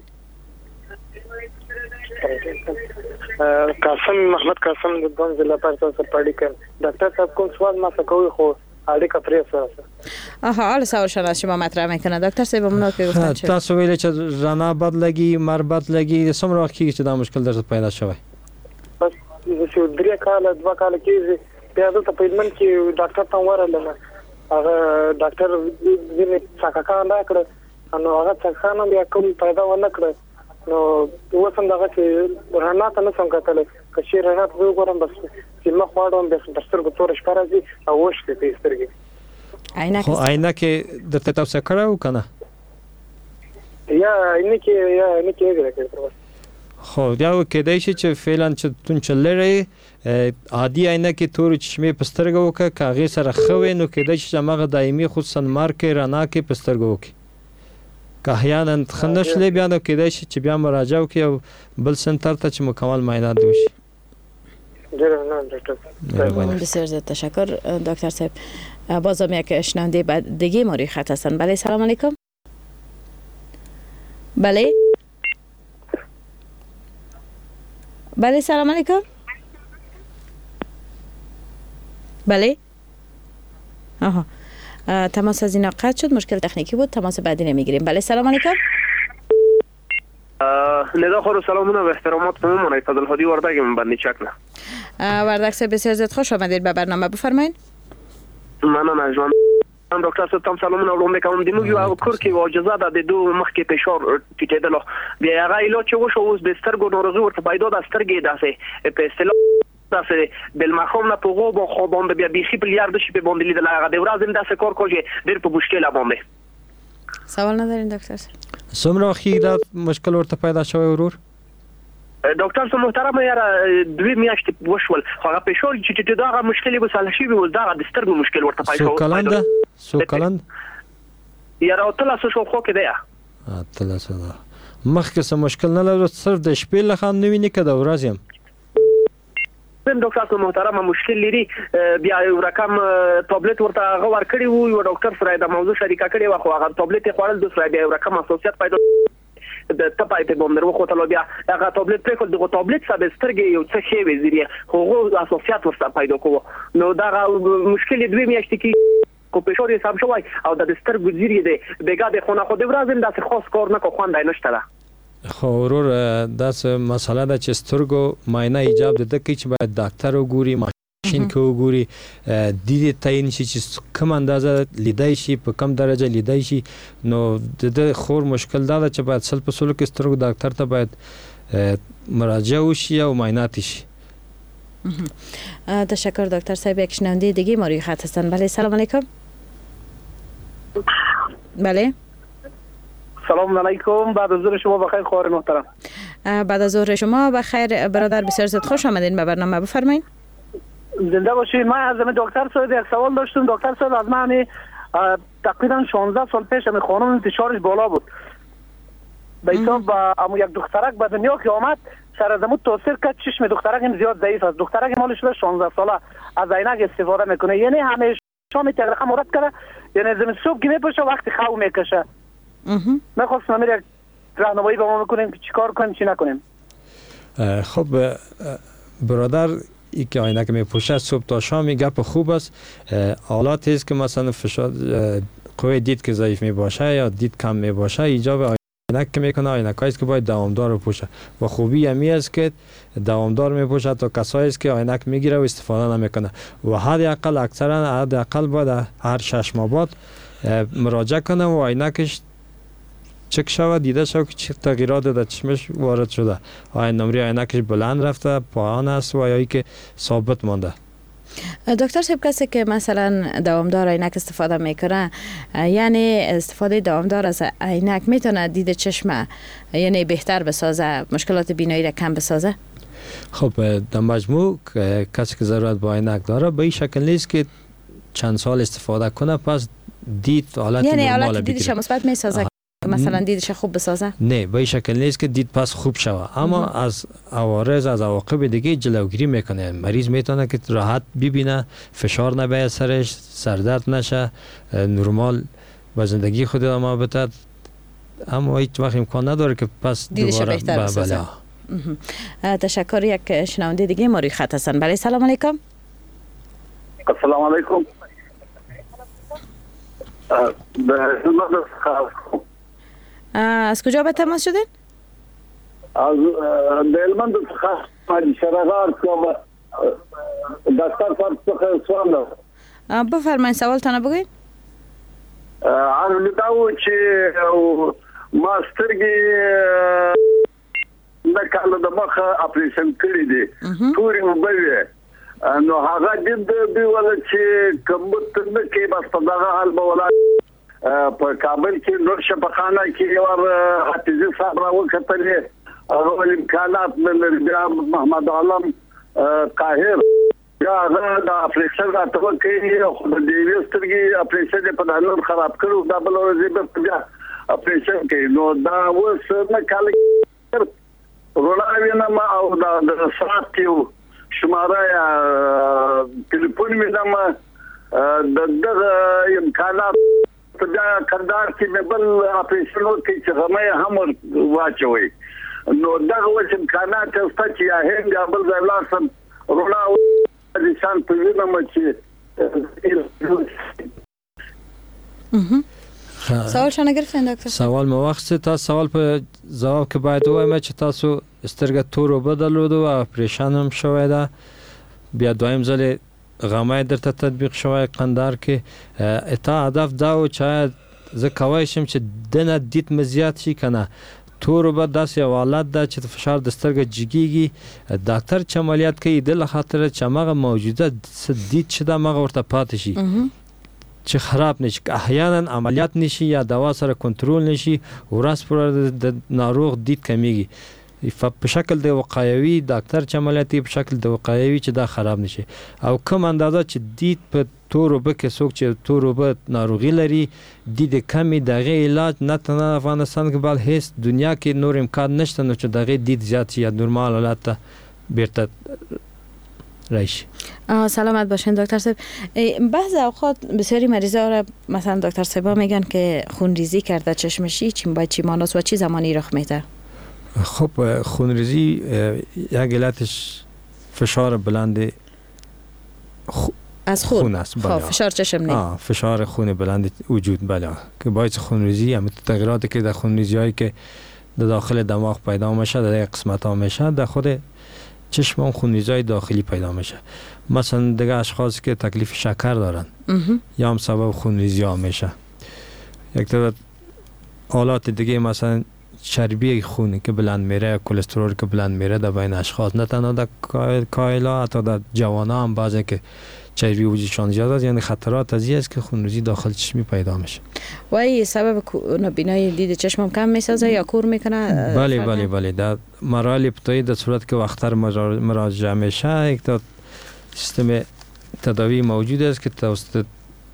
قاسم محمد قاسم د دون ضلع پرتو سپاړی کړ. ډاکټر صاحب کوم سوال ما سکوي خو اړیکه پرې سره. حالا سوالشان از شما مطرح میکنه دکتر صاحب. ممنون که گفتن چه تاسو ویل چې رڼا بدلږي مر بدلږي څومره وخت کې چې دا مشکل درته پیدا شوی؟ بس چې 3 کال 2 کال کې بیا د اپوینټمنت کې ډاکټر ته ورغلم. هغه ډاکټر دې څاکان دا کړ نو هغه څاکان بیا کوم پیدا ونه کړ نو وسم دغه چې رڼا ته نه څنګه کتل کشي رڼا ته وګورم بس چې ما خواړم به سترګو تور شپارځي او وښته په سترګې عینکه درته تاسو کړو کنه یا عینکه وګورئ. خو دا کېدای شي چې فعلا چې تون چلري عادي عینکه تور چشمه پسترګو وکړه کاغه سره خوي نو کېدای شي چې هغه دایمي خصوصا مارکه رڼا کې پسترګو وکړي که احیانا خندش لې بیا نو کېدای شي چې بیا مراجعه وکړي او بل سنټر ته چې مکمل معاینات وشي. بسیار زیاد تشکر دکتر صاحب. بازم یک شنونده دیگه ما روی خط هستن. بله سلام علیکم. بله بله سلام علیکم. بله آها تماس از اینا قطع شد، مشکل تکنیکی بود، تماس بعدی نمیگیریم. بله سلام علیکم. ندا خور و سلامونه و احترامات بمونید. فضل هادی وردک من بندی چکنه. وردک صاحب بسیار زیاد خوش آمدید به برنامه. بفرمایید. منم از ډاکټر صاحب تم سلامونه وړاندې کوم. د موږ یو کور کې واجزه ده د دوه مخ کې فشار ټیټېدل بیا هغه علاج وشو اوس د سترګو ناروغي ورته پیدا ده سترګې داسې په اصطلاح داسې د مخوم نه په غوب خو باندې بیا بيخي په یار د شي په باندې لیدل هغه د ورځې داسې کار کوي ډېر په مشکل باندې. سوال ندارین دکتر صاحب؟ څومره خیرات مشکل ورته پیدا شوی ورور؟ ډاکټر صاحب محترم یاره 2 میاشتې وشول خو هغه فشار چې دا مشکل به سال شي ول دا د سترګو مشکل ورته پیدا سو کلند یاره تل څه شو خو کې دی تل څه مخکې څه مشکل نه لري صرف د شپې لخوا نه ویني کده ورځم ډاکټر صاحب محترم مشکل لري بیا یو رقم ټابلیټ ورته غوړ کړی وو یو ډاکټر سره د موضوع شریکه کړی و خو هغه ټابلیټ خوړل د سره بیا یو رقم اساسیت پیدا د تپای په باندې وخت له بیا هغه ټابلیټ پرې کول دغه ټابلیټ سبه سترګې یو څه شی وزیری هغه اساسیت ورته پیدا کوو نو دا مشکل 2 میاشتې کې کو پېښور حساب شوی او د سترګو زیری دی بیګا د خونه خو د ورځم د خاص کار نه کو خوندای نشته. خو ورور دا مسله ده چې سترګو معاینه ایجاب ده کې چې باید ډاکټر وګوري ماشين کې وګوري د دې تعین شي چې کوم اندازه لیدای شي په کم درجه لیدای شي نو د خور مشکل دا چې باید سل په سلو کې سترګو ډاکټر ته باید مراجعه وشي او معاینات شي. تشکر دکتر صاحب. یک شنونده دیگه ما روی خط هستن. بله سلام علیکم. بله سلام علیکم. بعد از ظهر شما بخیر خواهر محترم. بعد از ظهر شما بخیر برادر. بسیار زیاد خوش آمدین به برنامه. بفرمایید. زنده باشید. من از دکتر صاحب یک سوال داشتم. دکتر صاحب از من تقریبا 16 سال پیش می خانم انتشارش بالا بود. به حساب اما یک دخترک به دنیا که آمد سر از امو تاثیر کرد چشم دخترک هم زیاد ضعیف است. دخترک مال شده 16 ساله از عینک استفاده میکنه یعنی همیشه می تقریبا مرد کرده یعنی زمین صبح که میپوشه وقتی خو میکشه. من خواستم یک راهنمایی به ما میکنیم که چیکار کنیم چی نکنیم. خب برادر ای که عینک میپوشه صبح تا شام گپ خوب است. حالات است که مثلا فشار قوه دید که ضعیف میباشه یا دید کم میباشه ایجاب عینک که میکنه عینکایی است که باید دوامدار بپوشه و خوبی همی است که دوامدار میپوشه تا کسایی است که عینک میگیره و استفاده نمیکنه و حداقل اکثرا حداقل باید هر 6 ماه بعد مراجعه کنه و عینکش چک شود دیده شود که چه تغییرات در چشمش وارد شده. آیا نمره عینکش بلند رفته پایان است و یا ای که ثابت مانده. دکتر صاحب کسی که مثلا دوامدار عینک استفاده میکنه یعنی استفاده دوامدار از عینک میتونه دید چشم یعنی بهتر بسازه مشکلات بینایی را کم بسازه؟ خب در مجموع کسی که ضرورت با عینک داره به این شکل نیست که چند سال استفاده کنه پس دید حالت یعنی نرمال حالت دیدش مثبت میسازه مثلا دیدش خوب بسازه؟ نه به این شکل نیست که دید پس خوب شوه اما از عوارض از عواقب دیگه جلوگیری میکنه. مریض میتونه که راحت ببینه فشار نباید سرش سردرد نشه نرمال با زندگی خود ادامه بده اما هیچ وقت امکان نداره که پس دوباره بهتر بسازه. تشکر. یک شنونده دیگه ما روی خط هستن. بله سلام علیکم. السلام علیکم. از کجا به تماس شدین؟ از دلمند څخه شرغار کوم دکتر صاحب څخه سوال دارم. بفرمایید سوالتان بگوین. عرض داو چې ما سترګې د کال د مخه اپریشن کړی دي تورې وبوي نو هغه د دی ول چې کومت نه کې بس په دغه حال به ولا په کابل کې نور شپخانه کې یو حافظي صاحب راوکتلې هغه امکانات من محمد عالم قاهر یا هغه د اپریشن راته کوي خو د دې سترګې اپریشن په دانو خراب کړو دا بل ورځې په بیا اپریشن کوي نو دا اوس نه کال رولاوی نما او د ساعت یو شماره ټلیفون مې دما د امکانات په دا کندهار کې مې بل اپریشن وکړي چې غمه هم واچوي نو دا اوس امکانات څه چې هغه بل ځای لاسم رولا د شان په وینم چې سوال شنه گرفتین دکتر؟ سوال ما وقت تا سوال په جواب که باید وایم چې تاسو سترګه تورو بدلود و اپریشن هم شوی ده بیا دویم ځل غمه درته تطبیق شوی قندار کې اتا هدف دا و چې زه کوای شم چې دنه دید مزیات شي کنه تورو به داسې حالت ده چې فشار د سترګه جګیږي ډاکټر چې عملیات کوي د خاطر چې هغه موجوده دید چې دا مغه ورته پاتې شي چې خراب نشي احیانا عملیات نشي یا دوا سره کنټرول نشي ورس پر د ناروغ دید کمیږي په شکل د وقایوي ډاکټر چې عملیات په شکل د وقایوي چې دا خراب نشي او کوم اندازه چې دید په تورو به کې څوک چې تورو به ناروغي لري دید کمی دغه علاج نه تنه افغانستان کې بل هیڅ دنیا کې نور امکان نشته نو چې دغه دید زیات یا نورمال حالت ته بیرته رایش. سلامت باشین دکتر صاحب. بعض اوقات بسیاری مریضا را مثلا دکتر صاحب میگن که خونریزی کرده چشمشی چی باید چی ماناست و چی زمانی رخ میده؟ خب خونریزی یک علتش فشار بلند از خون است. خب فشار چشم نه. فشار خون بلند وجود بله که باعث خونریزی هم تغییراتی که در خونریزی هایی که در داخل دماغ پیدا میشه در قسمت ها میشه در خود چشم هم خونریزی داخلی پیدا میشه. مثلا دیگه اشخاصی که تکلیف شکر دارن یا هم سبب خونریزی ها میشه. یک تعداد حالات دیگه مثلا چربی خونی که بلند میره کلسترول که بلند میره در بین اشخاص نه تنها در کایلا حتی در جوانا هم بعضی که چربی وجودشان زیاد است یعنی خطرات از این است که خونریزی داخل چشمی پیدا میشه. و این سبب نابینایی دید چشم هم کم میسازه یا کور میکنه؟ بله در مراحل ابتدایی در صورت که وقتر مراجعه میشه یک تا سیستم تداوی موجود است که توسط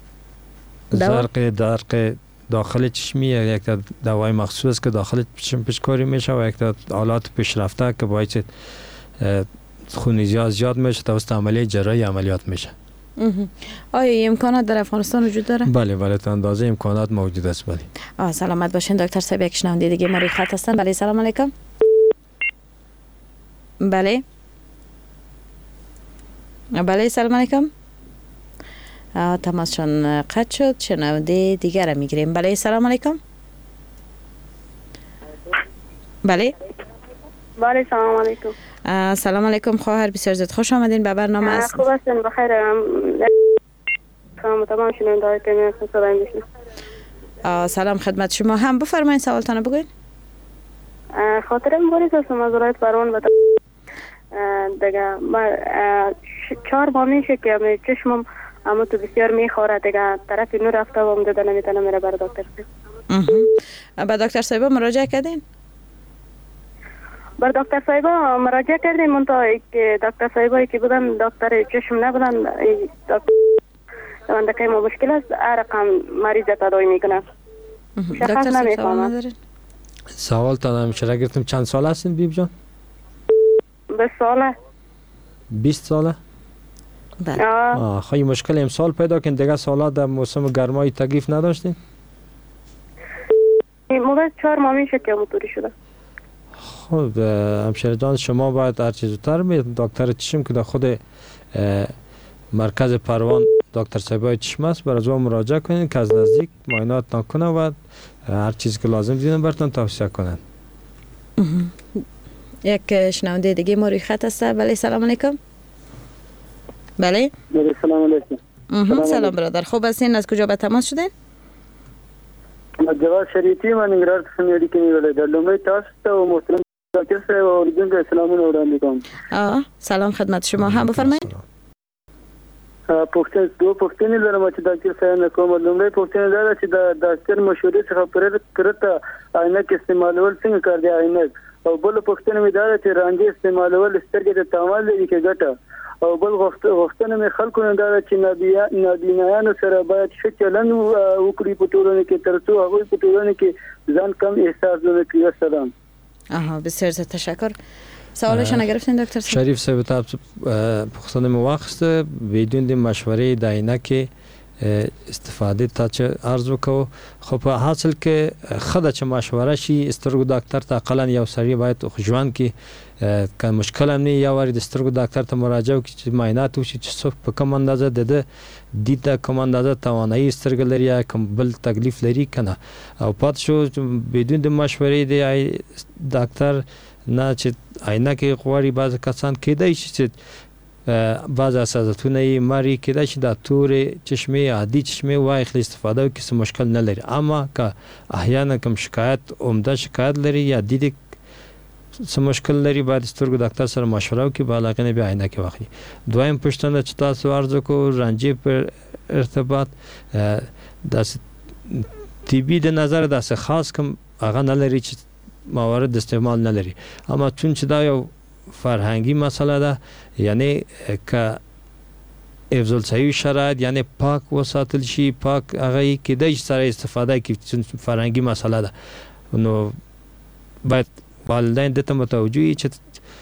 درق داخل چشمی یک تا دوای مخصوص که داخل چشم پیشکاری میشه و یک تا حالات پیشرفته که باعث خونریزی ها زیاد میشه توسط عملیات جراحی عملیات میشه. آیا امکانات در افغانستان وجود داره؟ بله تا اندازه امکانات موجود است. بله. سلامت باشین دکتر صاحب. یک شنونده دیگه ما روی خط هستن. بله سلام علیکم. بله سلام علیکم. تماسشان قطع شد. شنونده دیگر را میگیریم. بله سلام علیکم. بله سلام علیکم. سلام علیکم خواهر، بسیار زیاد خوش آمدین به برنامه است. خوب هستین؟ بخیر. تمام شنونده‌های که میشنن. سلام خدمت شما. هم بفرمایید سوالتان بگوین. خاطرم بوریس هستم از ولایت فرمان. دیگه ما 4 ماه میشه که چشمم اما تو بسیار میخوره دیگه، طرف نور رفته و دیده نمیتونه میره بر دکتر صاحب. با دکتر صاحب مراجعه کردین؟ بر دکتر صاحب مراجعه کردیم، منتها که دکتر صاحبایی که بودن دکتر چشم نبودن. من دقیقه ما مشکل است، رقم مریض تداوی میکنه. شخص نمیفهمم. سوال تا همشره گرفتم. چند سال هستین بیب جان؟ 20 ساله. 20 ساله؟ بله. خواهی مشکل امسال پیدا کن دیگه سالات در موسم گرمایی تکلیف نداشتین؟ موقع 4 ماه میشه که موتوری شده. خب همشره جان شما باید هر چیز زودتر دکتر چشم که در خود مرکز پروان دکتر صاحبای چشم است برای او مراجعه کنین که از نزدیک معاینات نکنه و هر چیزی که لازم دیدن براتون توصیه کنن. یک شنونده دیگه ما روی خط هست. بله سلام علیکم. بله سلام علیکم. سلام برادر، خوب هستین؟ از کجا به تماس شدین؟ جواد شریفی من نگران سمیاری که میوله در لومه تاست و محترم دکتر صاحب و اردون که سلامون اوران میکنم. سلام خدمت شما. هم بفرمایید. دو پوښتنې لرم چې دکتر صاحب نه کوم. لومړی پوښتنه دا ده چې د ډاکټر مشورې څخه پرته عینک استعمالول څنګه کار دی عینک، او بل پوښتنه مې دا ده چې رانجه استعمالول سترګې ته تاوان لري کې ګټه، او بل غوښتنه مې خلکو نه دا ده چې نابینایانو سره باید ښه چلند وکړي په ټولنه کې تر څو هغوی په ټولنه کې ځان کم احساس نه کړي. سلام. بسیار زیاد تشکر. سوالشون گرفتین دکتر صاحب؟ شریف صاحب تا پختن مواخسته بدون دی مشوره د عینک استفاده تا چه عرض وکاو. خب حاصل که خدا چه مشوره شي استرګو ډاکټر ته اقلا یو سړی باید ژوند کې که مشکل هم نه یا وارد استرګو ډاکټر ته مراجعه وکړي چې معاینات وشي چې څوک په کوم اندازه د دې کوم اندازه توانایي سترګ لري یا کوم بل تکلیف لري کنه، او پات شو بدون د مشورې د ډاکټر نه چې عینکې غواړي. بعض کسان کېدای شي چې بعض اساساتونه یې مری کېدای شي د تورې چشمې عادي چشمې واخلي استفاده وکړي څه مشکل نه لري، اما که احیانا کوم شکایت عمده شکایت لري یا دیدې څه مشکل لري باید سترګو ډاکټر سره مشوره وکړي، به علاقه نه بیا عینکې واخلي. دویم پوښتنه چې تاسو عرض وکړو رانجې پر ارتباط داسې طبي د نظر داسې خاص کوم هغه نه لري چې موارد استعمال نه لري، اما چون چې دا یو فرهنگی مسئله ده، یعنی که افضل صحیح شرایط یعنی پاک وساتل شي، پاک هغه کې د سره استفاده کی فرهنگی مسئله ده، نو باید والدین دته متوجه چې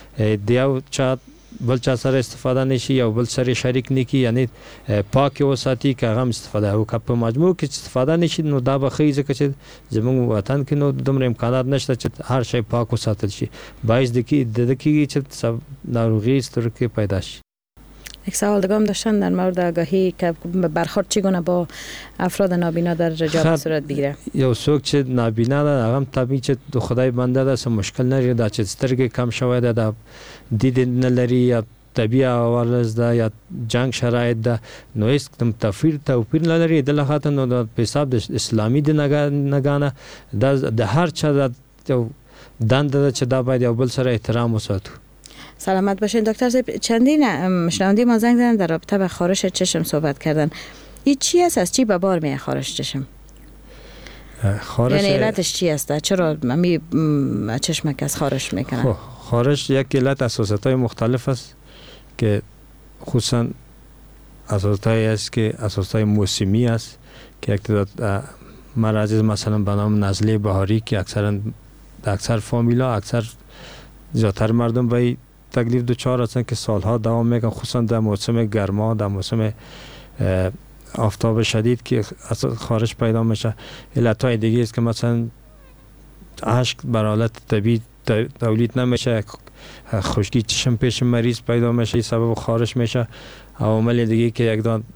دیو چا بل چا سره استفاده نشي یا بل سره شریک نکی، یعنی پاک وساتی که هغه استفاده او که په مجموع کې استفاده نشي نو دا به خې ځکه چې زموږ وطن کې نو دومره امکانات نشته چې هر شی پاک وساتل شي، باعث د کی چې ناروغی سترګې پیدا شي. یک سوال دیگه هم داشتن در مورد آگاهی که برخورد چگونه با افراد نابینا در جامعه صورت بگیره. یو څوک چې نابینا ده هغه طبیعي چې د خدای بنده ده، څه مشکل نه لري، دا چې سترګې کم شوی ده، دا دید نه لري یا طبیعي عوارض ده یا جنگ شرایط ده، نو هیڅ توپیر نه لري. د لخاطر نو د حساب د اسلامي د نگانه د هر چا د دنده چې دا باید یو بل سره احترام وساتو. سلامت باشین دکتر صاحب. چندین مشنونده ما زنگ زدن در رابطه با خارش چشم صحبت کردن. این چی است؟ از چی به بار میاد خارش چشم؟ خارش یعنی علتش چی است؟ چرا می چشمک از خارش میکنن؟ خارش یک علت اساساتای مختلف است که خصوصا اساساتای است که اساساتای موسمی است که یک تعداد مراض مثلا به نام نزله بهاری که اکثر فامیلا اکثر زیادتر مردم به تکلیف دچار هستن که سالها دوام میکنه، خصوصا در موسم گرما، در موسم آفتاب شدید که خارش پیدا میشه. علتهای دیگه است که مثلا اشک بر حالت طبیعی تولید نمیشه، خشکی چشم پیش مریض پیدا میشه، سبب خارش میشه. عوامل دیگه که یک دان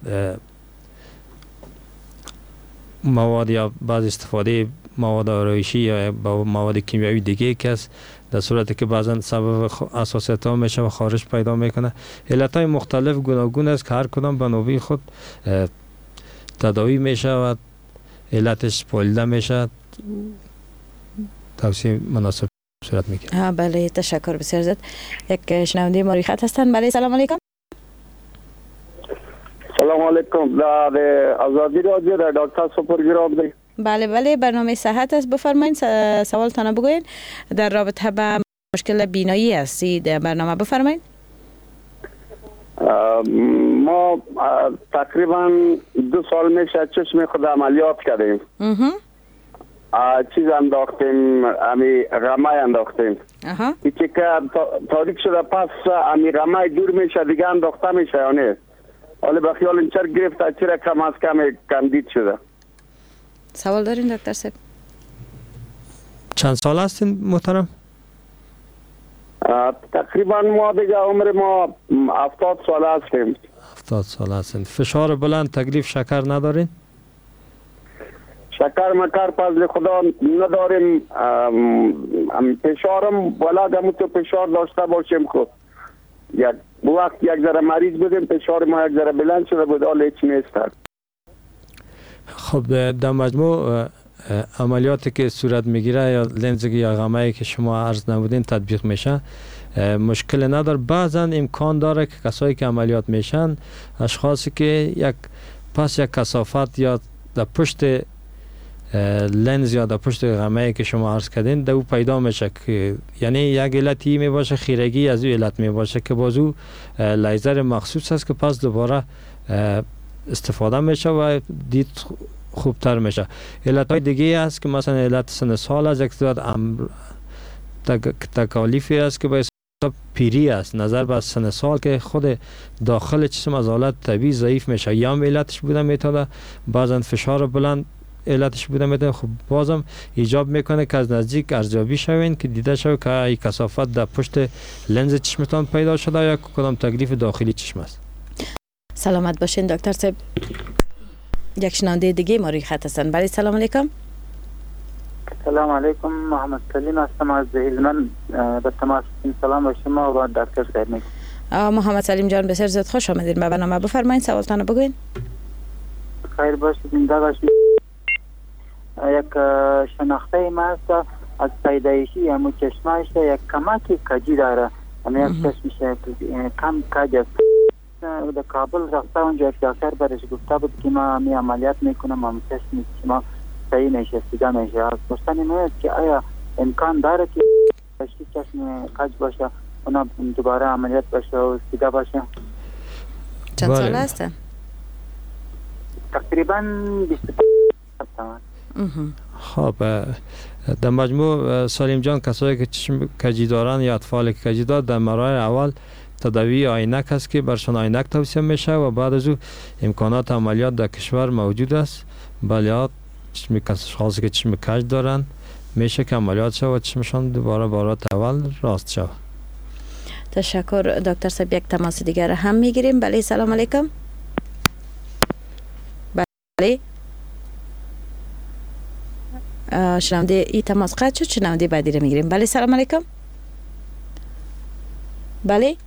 مواد یا بعض استفاده مواد آرایشی یا مواد کیمیایی دیگه که است، در صورتی که بعضا سبب حساسیت ها میشه و خارش پیدا میکنه. علت های مختلف گوناگون است که هر کدام به نوبه خود تداوی میشه و علتش پولیده میشه، توصیه مناسب صورت میکنه. بله تشکر بسیار زیاد. یک شنونده ما روی خط هستن. بله سلام علیکم. سلام علیکم. در آزادی رادیو در دکتر سپرگرام دی. بله برنامه صحت است. بفرمایید سوالتان بگوین. در رابطه با مشکل بینایی هستید برنامه بفرمایید. ما تقریبا 2 سال میشه چشم خود عملیات کردیم. چیز انداختیم، امی غمه انداختیم. این که تاریک شده پس امی غمه دور میشه دیگه انداخته میشه یا نه؟ حالا به خیال این چرا گرفته چرا کم از کم کندید شده. سوال دارین دکتر صاحب؟ چند سال هستین محترم؟ تقریبا ما دیگه عمر ما 70 سال هستیم. 70 سال هستین. فشار بلند، تکلیف شکر ندارین؟ شکر مکر فضل خدا نداریم. فشارم بالا دمو فشار داشته باشیم خود یک وقت یک ذره مریض بودیم فشار ما یک ذره بلند شده بود، حالا هیچ نیست. خب در مجموع عملیاتی که صورت میگیره یا لنز یا غمه‌ای که شما عرض نمودین تطبیق میشه، مشکل نداره. بعضا امکان داره که کسایی که عملیات میشن اشخاصی که یک کثافت یا در پشت لنز یا در پشت غمه‌ای که شما عرض کردین در او پیدا میشه که یعنی یک علتی می باشه، خیرگی از او علت می باشه که بازو لیزر مخصوص است که پس دوباره استفاده میشه و دید خوبتر میشه. علت های دیگه است که مثلا علت سن سال از یک تکالیفی است که به حساب پیری است، نظر به سن سال که خود داخل جسم از حالت طبیعی ضعیف میشه. یا علتش بوده میتونه بعضا فشار بلند علتش بوده میتونه. خب بازم ایجاب میکنه که از نزدیک ارزیابی شوین که دیده شو که ای کثافت در پشت لنز چشمتان پیدا شده یا کدام تکلیف داخلی چشم است. سلامت باشین دکتر صاحب. یک شنونده دیگه ما روی خط هستن. بله سلام علیکم. سلام علیکم، محمد سلیم هستم از هلمند. به تماس سلام به شما و دکتر صاحب میگم. محمد سلیم جان بسیار زیاد خوش آمدید به برنامه. بفرمایید سوالتان رو بگوین. خیر باشید. زنده باشید. یک شناخته ما است از پیدایشی همون چشمش یک کمکی کجی داره، همون یک چشمش کم کج است. در کابل رفته اونجا دکتر برش گفته بود که ما می عملیات میکنم همون چشمی شما صحیح میشه، سیده میشه. از پرسان این است که آیا امکان داره که چشم کج باشه اونا دوباره عملیات باشه و سیده باشه؟ چند سال هسته؟ تقریبا 25 هستم. خب در مجموع سلیم جان کسایی که چشم کجی دارن یا اطفال که کجی دارن در مراحل اول تداوی عینک است که برشان عینک توصیه میشه و بعد از او امکانات عملیات در کشور موجود است. بله چشم اشخاصی که چشم کج دارن میشه که عملیات شود و چشمشان دوباره بارات اول راست شود. تشکر دکتر صاحب. یک تماس دیگر هم میگیریم. بله سلام علیکم. بله شنونده ای تماس قطع شد، شنونده بعدی رو میگیریم. بله سلام علیکم. بله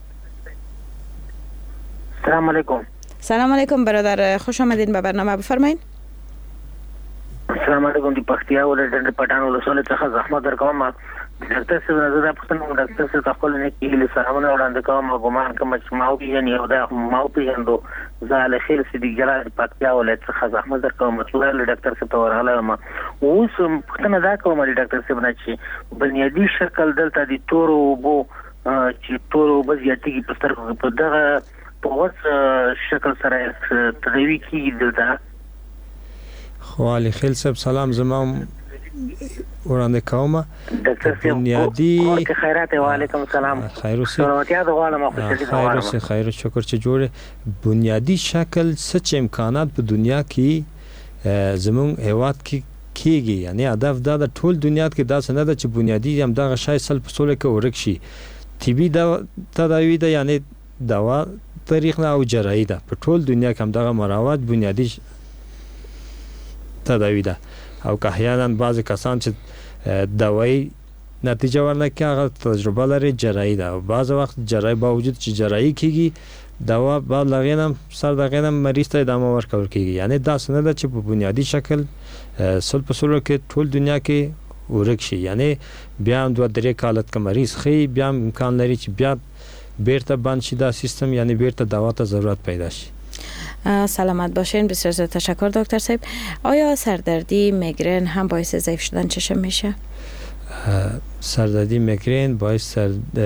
سلام علیکم. سلام علیکم برادر، خوش آمدین به برنامه. بفرمایید. سلام علیکم. دی پختیا ولر پټان ولسوالۍ څخه زحمت درکوم. ډاکټر صاحب نظر پښتنو ډاکټر صاحب خپل نه کېږي سلامونه وړاندې کوم. ګمان کوم چې ماو پیژنې او دا ماو پیژندو زال خیر سیدی ګرا پختیا ولر څخه زحمت درکوم. ټول ډاکټر صاحب ورغله ما اوس پښتنه دا کوم ډاکټر صاحب نه چې بنیادی شکل دلته د تورو بو چې تورو بزیاتي په سترګو په دغه په وڅ شکل سره تدوی کیږي دلته. خو علی خیل صاحب سلام. زما وړاندې کوم ډاکټر بنیادی خیرات و علیکم السلام خیر اوسې سلامتی د غواړم خیر اوسې خیر شکر چې جوړ بنیادی شکل څه امکانات په دنیا کې زمون هیواد کې کیږي یعنی هدف دا د ټول دنیا کې دا څه نه ده چې بنیادی هم دغه شای سل په سوله کې ورک شي طبي دا تداوی ده یعنی دوا طریق نه او جراحي ده په ټول دنیا کې هم دغه مراوات بنیادی تداوی ده او که احیانا بعض کسان چې دوايي نتیجه ورنکړي هغه تجربه لري جراحي ده او بعض وخت جراحي با وجود چې جراحي کیږي دوا با لغینم سر دغینم مریض ته ادامه ورکول کیږي یعنی دا څه نه ده چې په بنیادی شکل سل په سلو کې ټول دنیا کې ورک شي یعنی بیا هم 2-3 کالت که مریض خي بیا امکان لري چې بیا بیرته بند شي دا سیستم یعنی بیرته دوا ته ضرورت پیدا شي. سلامت باشین. بسیار زیاد تشکر دکتر صاحب. آیا سردردی میگرن هم باعث ضعیف شدن چشم میشه؟ سردردی میگرن باعث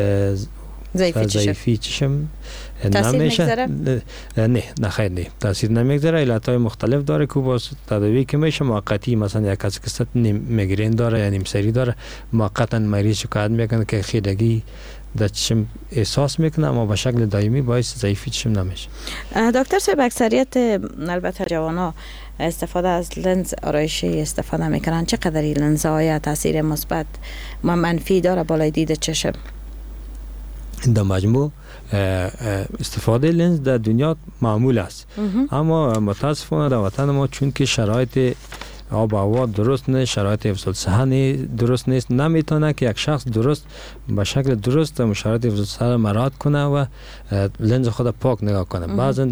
ضعیفی چشم نمیشه. نه خیر نه تاثیر نمیگذاره. علتهای مختلف داره که با تداوی که میشه موقتی مثلا یک کسی که میگرن داره یا نیم سری داره موقتا مریض شکایت میکنه که خیرگی در چشم احساس میکنه اما به شکل دائمی باعث ضعیفی چشم نمیشه. دکتر صاحب اکثریت البته جوانا استفاده از لنز آرایشی استفاده میکنن، چقدر این لنزهای تاثیر مثبت و منفی داره بالای دید چشم؟ در مجموع استفاده لنز در دنیا معمول است اما متاسفانه در وطن ما چون که شرایط آب و هوا درست نیست، شرایط حفظ الصحه درست نیست، نمیتونه که یک شخص درست به شکل درست شرایط حفظ الصحه مراعات کنه و لنز خود پاک نگاه کنه. بعضا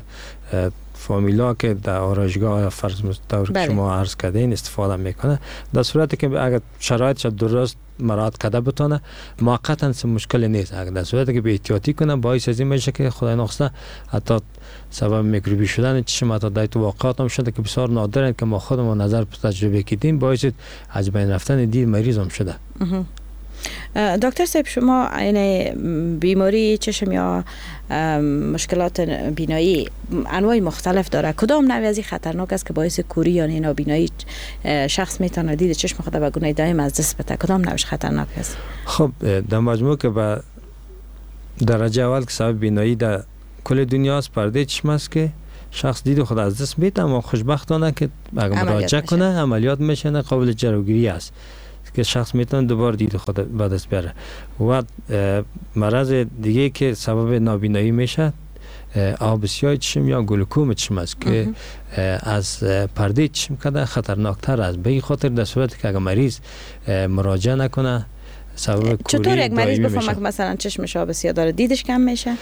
فامیلا که در آرایشگاه فرض طور که شما عرض کردین استفاده میکنه، در صورتی که اگر شرایطش درست مراعات کرده بتونه موقتا مشکل نیست. اگر در صورتی که به احتیاطی کنه باعث از این میشه که خدای نخواسته حتی سبب میکروبی شدن چشم حتی در تو واقعات هم شده که بسیار نادره که ما خودمون نظر تجربه کردیم باعث از بین رفتن دید مریض هم شده. دکتر صاحب شما این بیماری چشم یا مشکلات بینایی انواع مختلف داره، کدام نوع از این خطرناک است که باعث کوری یا نابینایی شخص میتونه دید چشم خود به گونه دائم از دست بده؟ کدام نوعش خطرناک است؟ خب در مجموع که به درجه اول که سبب بینایی در کل دنیا است پرده چشم است که شخص دید خود از دست میده اما خوشبختانه که اگر مراجعه کنه عملیات میشه قابل جلوگیری است که شخص میتونه دوباره دید خود به دست بیاره. و مرض دیگه که سبب نابینایی میشه آب سیاه چشم یا گلوکوم چشم است که از پرده چشم کده خطرناکتر است. به این خاطر در صورتی که اگر مریض مراجعه نکنه سبب چطور یک مریض بفهمه که مثلا چشمش آب سیاه داره دیدش کم میشه؟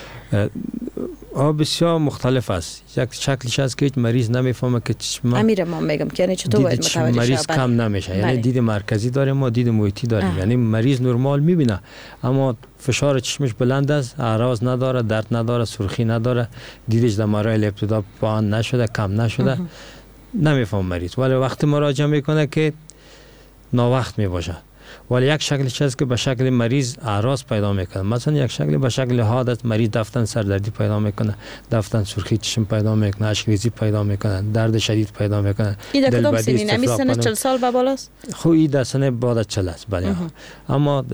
آب سیاه مختلف است. یک شکلش است که مریض نمیفهمه که چشم امیر ما میگم که یعنی چطور باید متوجه مریض کم نمیشه. یعنی دید مرکزی داریم ما دید محیطی داریم. یعنی مریض نرمال میبینه اما فشار چشمش بلند است، اعراض نداره، درد نداره، سرخی نداره، دیدش در مراحل ابتدا پایین نشده، کم نشده، نمیفهمه مریض. ولی وقتی مراجعه میکنه که ناوقت میباشه. ولی یک شکلش هست که به شکل مریض اعراض پیدا میکنه. مثلا یک شکل به شکل حادث مریض دفتن سردردی پیدا میکنه، دفتن سرخی چشم پیدا میکنه، اشک‌ریزی پیدا میکنه، درد شدید پیدا میکنه. این در کدام سنی؟ نمی سن 40 سال به بالاست؟ خب این در سن بعد از 40 است. بله. اما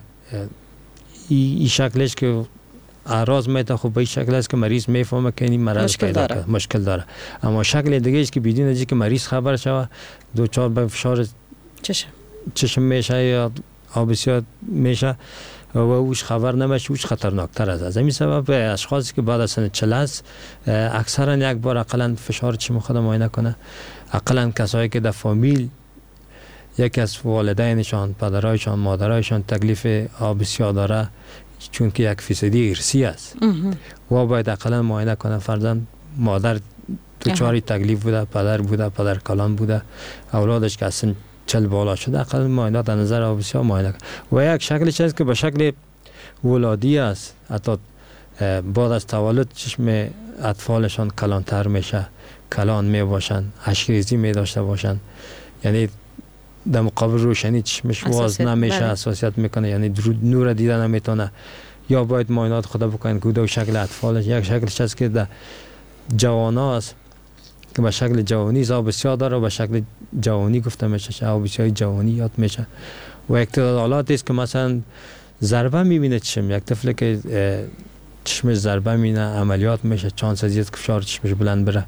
این شکلش که اعراض میته خب به این شکل است که مریض میفهمه که این مرض پیدا کرده، مشکل داره. اما شکل دیگه است که بدون از اینکه مریض خبر شوه دوچار به فشار چشم میشه یا آب سیاه میشه و اوش خبر نمیشه، اوش خطرناکتر است. از همین سبب اشخاصی که بعد از سن 40 است اکثرا یک بار اقلا فشار چشم خود معاینه کنه. اقلا کسایی که در فامیل یکی از والدینشان، پدرایشان، مادرایشان تکلیف آب سیاه داره چون که 1% ارثی است و باید اقلا معاینه کنه. فرضاً مادر دچار تکلیف بوده، پدر بوده، پدر کلان بوده، اولادش که اصلا 40 بالا شده اقل معاینات در نظر آب سیاه معاینه و یک شکلش هست که به شکل ولادی است. حتی بعد از تولد چشم اطفالشان کلانتر میشه، کلان می باشن، اشک‌ریزی می داشته باشن، یعنی در مقابل روشنی چشمش واز نمیشه، حساسیت میکنه، یعنی نور دیدن نمیتونه. یا باید معاینات خود بکنن که دو شکل اطفالش. یک شکلش هست که در جوان است که به شکل جوانی آب بسیار داره و به شکل جوانی گفته میشه، آب بسیار جوانی یاد میشه. و اختلالاتی است که مثلا ضربه میبینه چشم، یک طفل که چشمش ضربه میبینه عملیات میشه، چانس زیاد که فشار چشمش بلند بره.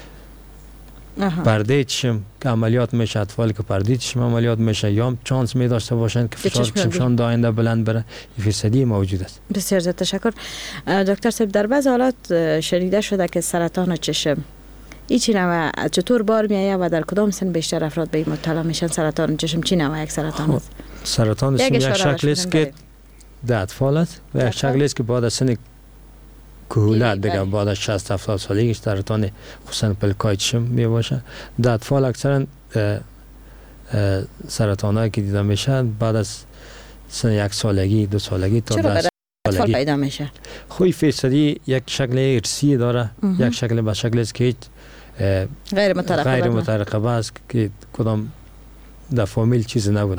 پرده چشم که عملیات میشه، اطفالی که پرده چشم عملیات میشه یا چانس می داشته باشند که فشار چشمشان آینده بلند بره. فیصدی موجود است. بسیار زیاد تشکر. دکتر صاحب، در بعض حالات شنیده شده که سرطان چشم چی نوع چطور بار میآید و در کدام سن بیشتر افراد به این مبتلا میشن؟ سرطان چشم چی نوع یک سرطان است؟ سرطان چشم یک شکلی است که در اطفال است و یک شکلی است که بعد از سن کهولت دیگه بعد از 60 70 سالگی سرطان خصوصا پلکای چشم می باشه. در اطفال اکثرا سرطانایی که دیده میشن بعد از سن 1 سالگی 2 سالگی تا 10 سالگی پیدا میشه. خوی فیصدی یک شکل ارثی داره، یک شکل به شکل است که غیر مترقبه است که کدام در فامیل چیز نبوده.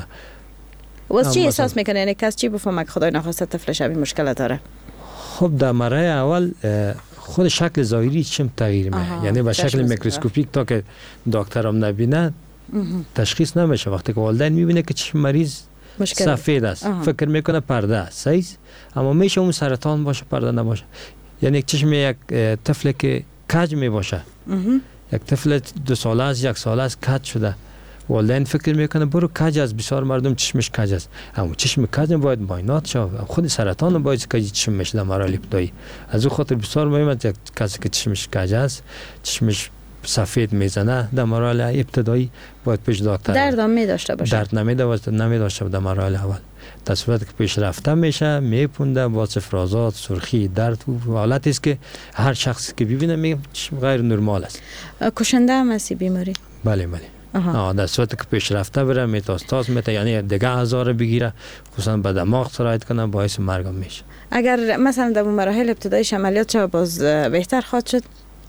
و چی احساس میکنه؟ یعنی کس چی بفهمه که خدای نخواسته طفلش این مشکل داره؟ خب در مرحله اول خود شکل ظاهری چشم تغییر میکنه، یعنی به شکل میکروسکوپیک تا که دکتر هم نبینه تشخیص نمیشه. وقتی که والدین میبینه که چشم مریض سفید است فکر میکنه پرده است، صحیح، اما میشه اون سرطان باشه پرده نباشه. یعنی چشم یک طفل که کج می باشه، یک طفل 2 ساله است 1 ساله است کج شده، والدین فکر میکنه برو کج است، بسیار مردم چشمش کج است، اما چشم کج باید معاینات شه. خود سرطان باید کج چشم میشه در مراحل ابتدایی. از اون خاطر بسیار مهم است یک کسی که چشمش کج است، چشمش سفید میزنه در مراحل ابتدایی باید پیش دکتر. درد هم داشته باشه؟ درد نمیداشته در مراحل اول. در صورتی که پیش رفته میشه میپونده با افرازات سرخی درد و حالتی است که هر شخصی که ببینه میگه غیر نرمال است. کشنده هم است بیماری؟ بله. در صورتی که پیش رفته بره متاستاز میته، یعنی دیگه اعضا رو بگیره، خصوصا به دماغ سرایت کنه، باعث مرگ میشه. اگر مثلا در مراحل ابتدایش عملیات شد باز بهتر خواهد شد؟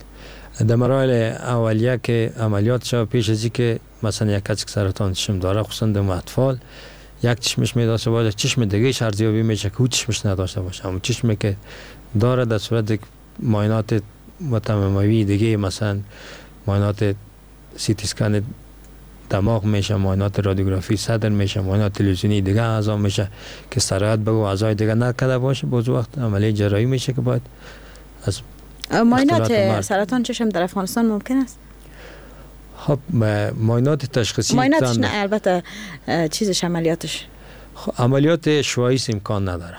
در مراحل اولیه که عملیات شد پیش از اینکه مثلا یک کسی که سرطان چشم داره خصوصا در اطفال یک چشمش میداشته باشه، چشم دیگه ارزیابی میشه که چشمش نداشته باشه، اما چشمی که داره در صورت معاینات متمموی دیگه مثلا معاینات سی تی اسکن دماغ میشه، معاینات رادیوگرافی صدر میشه، معاینات تلویزیونی دیگه اعضا میشه که سرایت بگو اعضای دیگه نکرده باشه، باز وقت عملیه جراحی میشه که باید از معاینات سرطان چشم در افغانستان ممکن است؟ خب معاینات تشخیصی معایناتش نه، البته چیزش عملیاتش خب عملیات شوایی امکان نداره.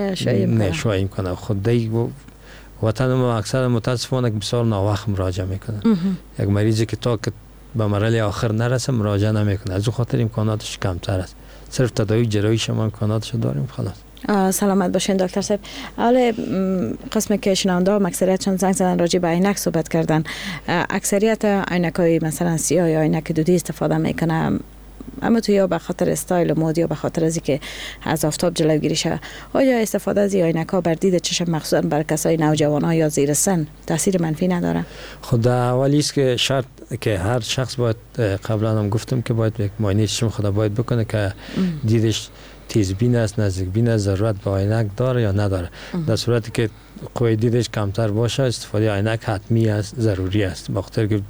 شوایی امکان خود دی وطن ما اکثر متاسفانه بسیار ناوقت مراجعه میکنن. یک مریضی که تا که به مرحله آخر نرسه مراجعه نمیکنه، از اون خاطر امکاناتش کمتر است. صرف تداوی جراحی شما امکاناتش داریم خلاص. سلامت باشین دکتر صاحب. حالا قسم که شنونده ها اکثریتشون زنگ زدن راجع به عینک صحبت کردن. اکثریت عینک‌های مثلا سیاه یا عینک دودی استفاده میکنه، اما تو یا به خاطر استایل مد یا به خاطر از اینکه از آفتاب جلوگیری شه. آیا استفاده از عینک‌ها بر دید چشم مخصوصا بر کسای نوجوان‌ها یا زیر سن تاثیر منفی نداره؟ خود اولی است که شرط که هر شخص باید، قبلا هم گفتم که باید یک معاینه چشم خود باید بکنه که دیدش تیزبین است، نزدیکبین است، ضرورت به عینک داره یا نداره. در صورتی که قوه دیدش کمتر باشه استفاده عینک حتمی است، ضروری است، بخاطر که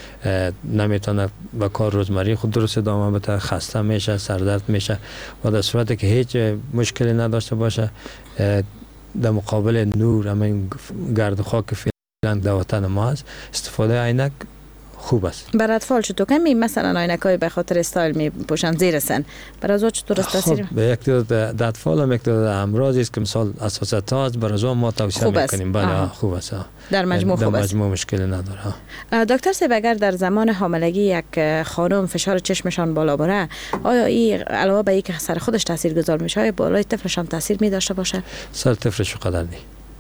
نمیتونه با کار روزمره خود درست ادامه بده، خسته میشه، سردرد میشه. و در صورتی که هیچ مشکلی نداشته باشه در مقابل نور همین گرد و خاک فعلا در وطن ما است، استفاده عینک خوب است. بر اطفال چطور کمی مثلا عینک‌های به خاطر استایل میپوشن زیر سن، بر از چطور است تاثیر؟ به یک تعداد اطفال هم یک تعداد امراضی است که مثال اساسات است، بر از ما توصیه میکنیم. بله خوب است. در مجموع خوب است. در مجموع مشکلی نداره. دکتر صاحب، اگر در زمان حاملگی یک خانم فشار چشمشان بالا بره، آیا این علاوه بر اینکه سر خودش تاثیرگذار میشه، آیا بالای طفلشان تاثیر می داشته باشه؟ سر طفلش قدر نی.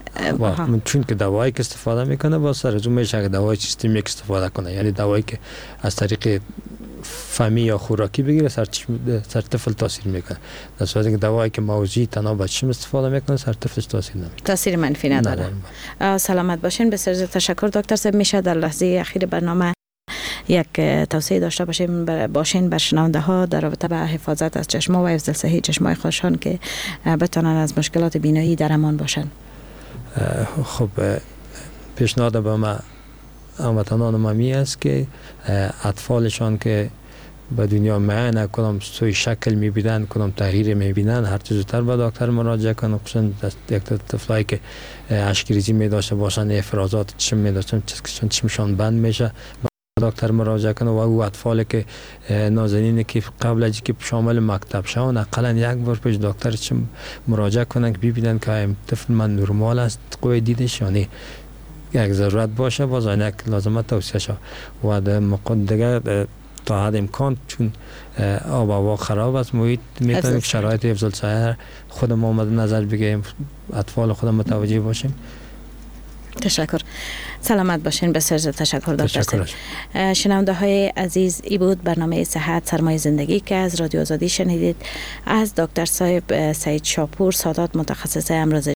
چون که دوایی که استفاده میکنه با سر از اون میشه که دوای سیستمیک استفاده کنه، یعنی دوایی که از طریق فمی یا خوراکی بگیره سر طفل تاثیر میکنه. در صورتی که دوایی که موضعی تنها به چشم استفاده میکنه سر طفلش تاثیر نمیکنه، تاثیر منفی نداره. سلامت باشین. بسیار تشکر دکتر صاحب. میشه در لحظه اخیر برنامه یک توصیه داشته باشین بر شنونده ها در رابطه با حفاظت از چشم و حفظ صحی چشمای خودشان که بتونن از مشکلات بینایی در امان باشن؟ خب پیشنهاد به ما هموطنان ممی است که اطفالشان که به دنیا میان کدام سوی شکل میبینن، کدام تغییر میبینن، هر چه زودتر به دکتر مراجعه کنن. خصوصا یک طفلایی که اشکریزی میداشته باشن، افرازات چشم میداشتن، چشمشان بند میشه، به دکتر مراجعه کنن. و او اطفال که نازنینی که قبل از اینکه شامل مکتب شون اقلا یک بار پیش دکتر چشم مراجعه کنن که ببینن که این طفل من نرمال است قوی دیدش یعنی یک ضرورت باشه باز عینک لازمه توصیه شود. و در موقع دیگه تا حد امکان چون آب و هوا خراب است، محیط میتونیم شرایط افضل سایر خود ما مد نظر بگیریم، اطفال خود متوجه باشیم. تشکر. سلامت باشین. بسیار تشکر دکتر. شنونده های عزیز، ای بود برنامه صحت سرمایه زندگی که از رادیو آزادی شنیدید از دکتر صاحب سعید شاپور، سادات، متخصص امراض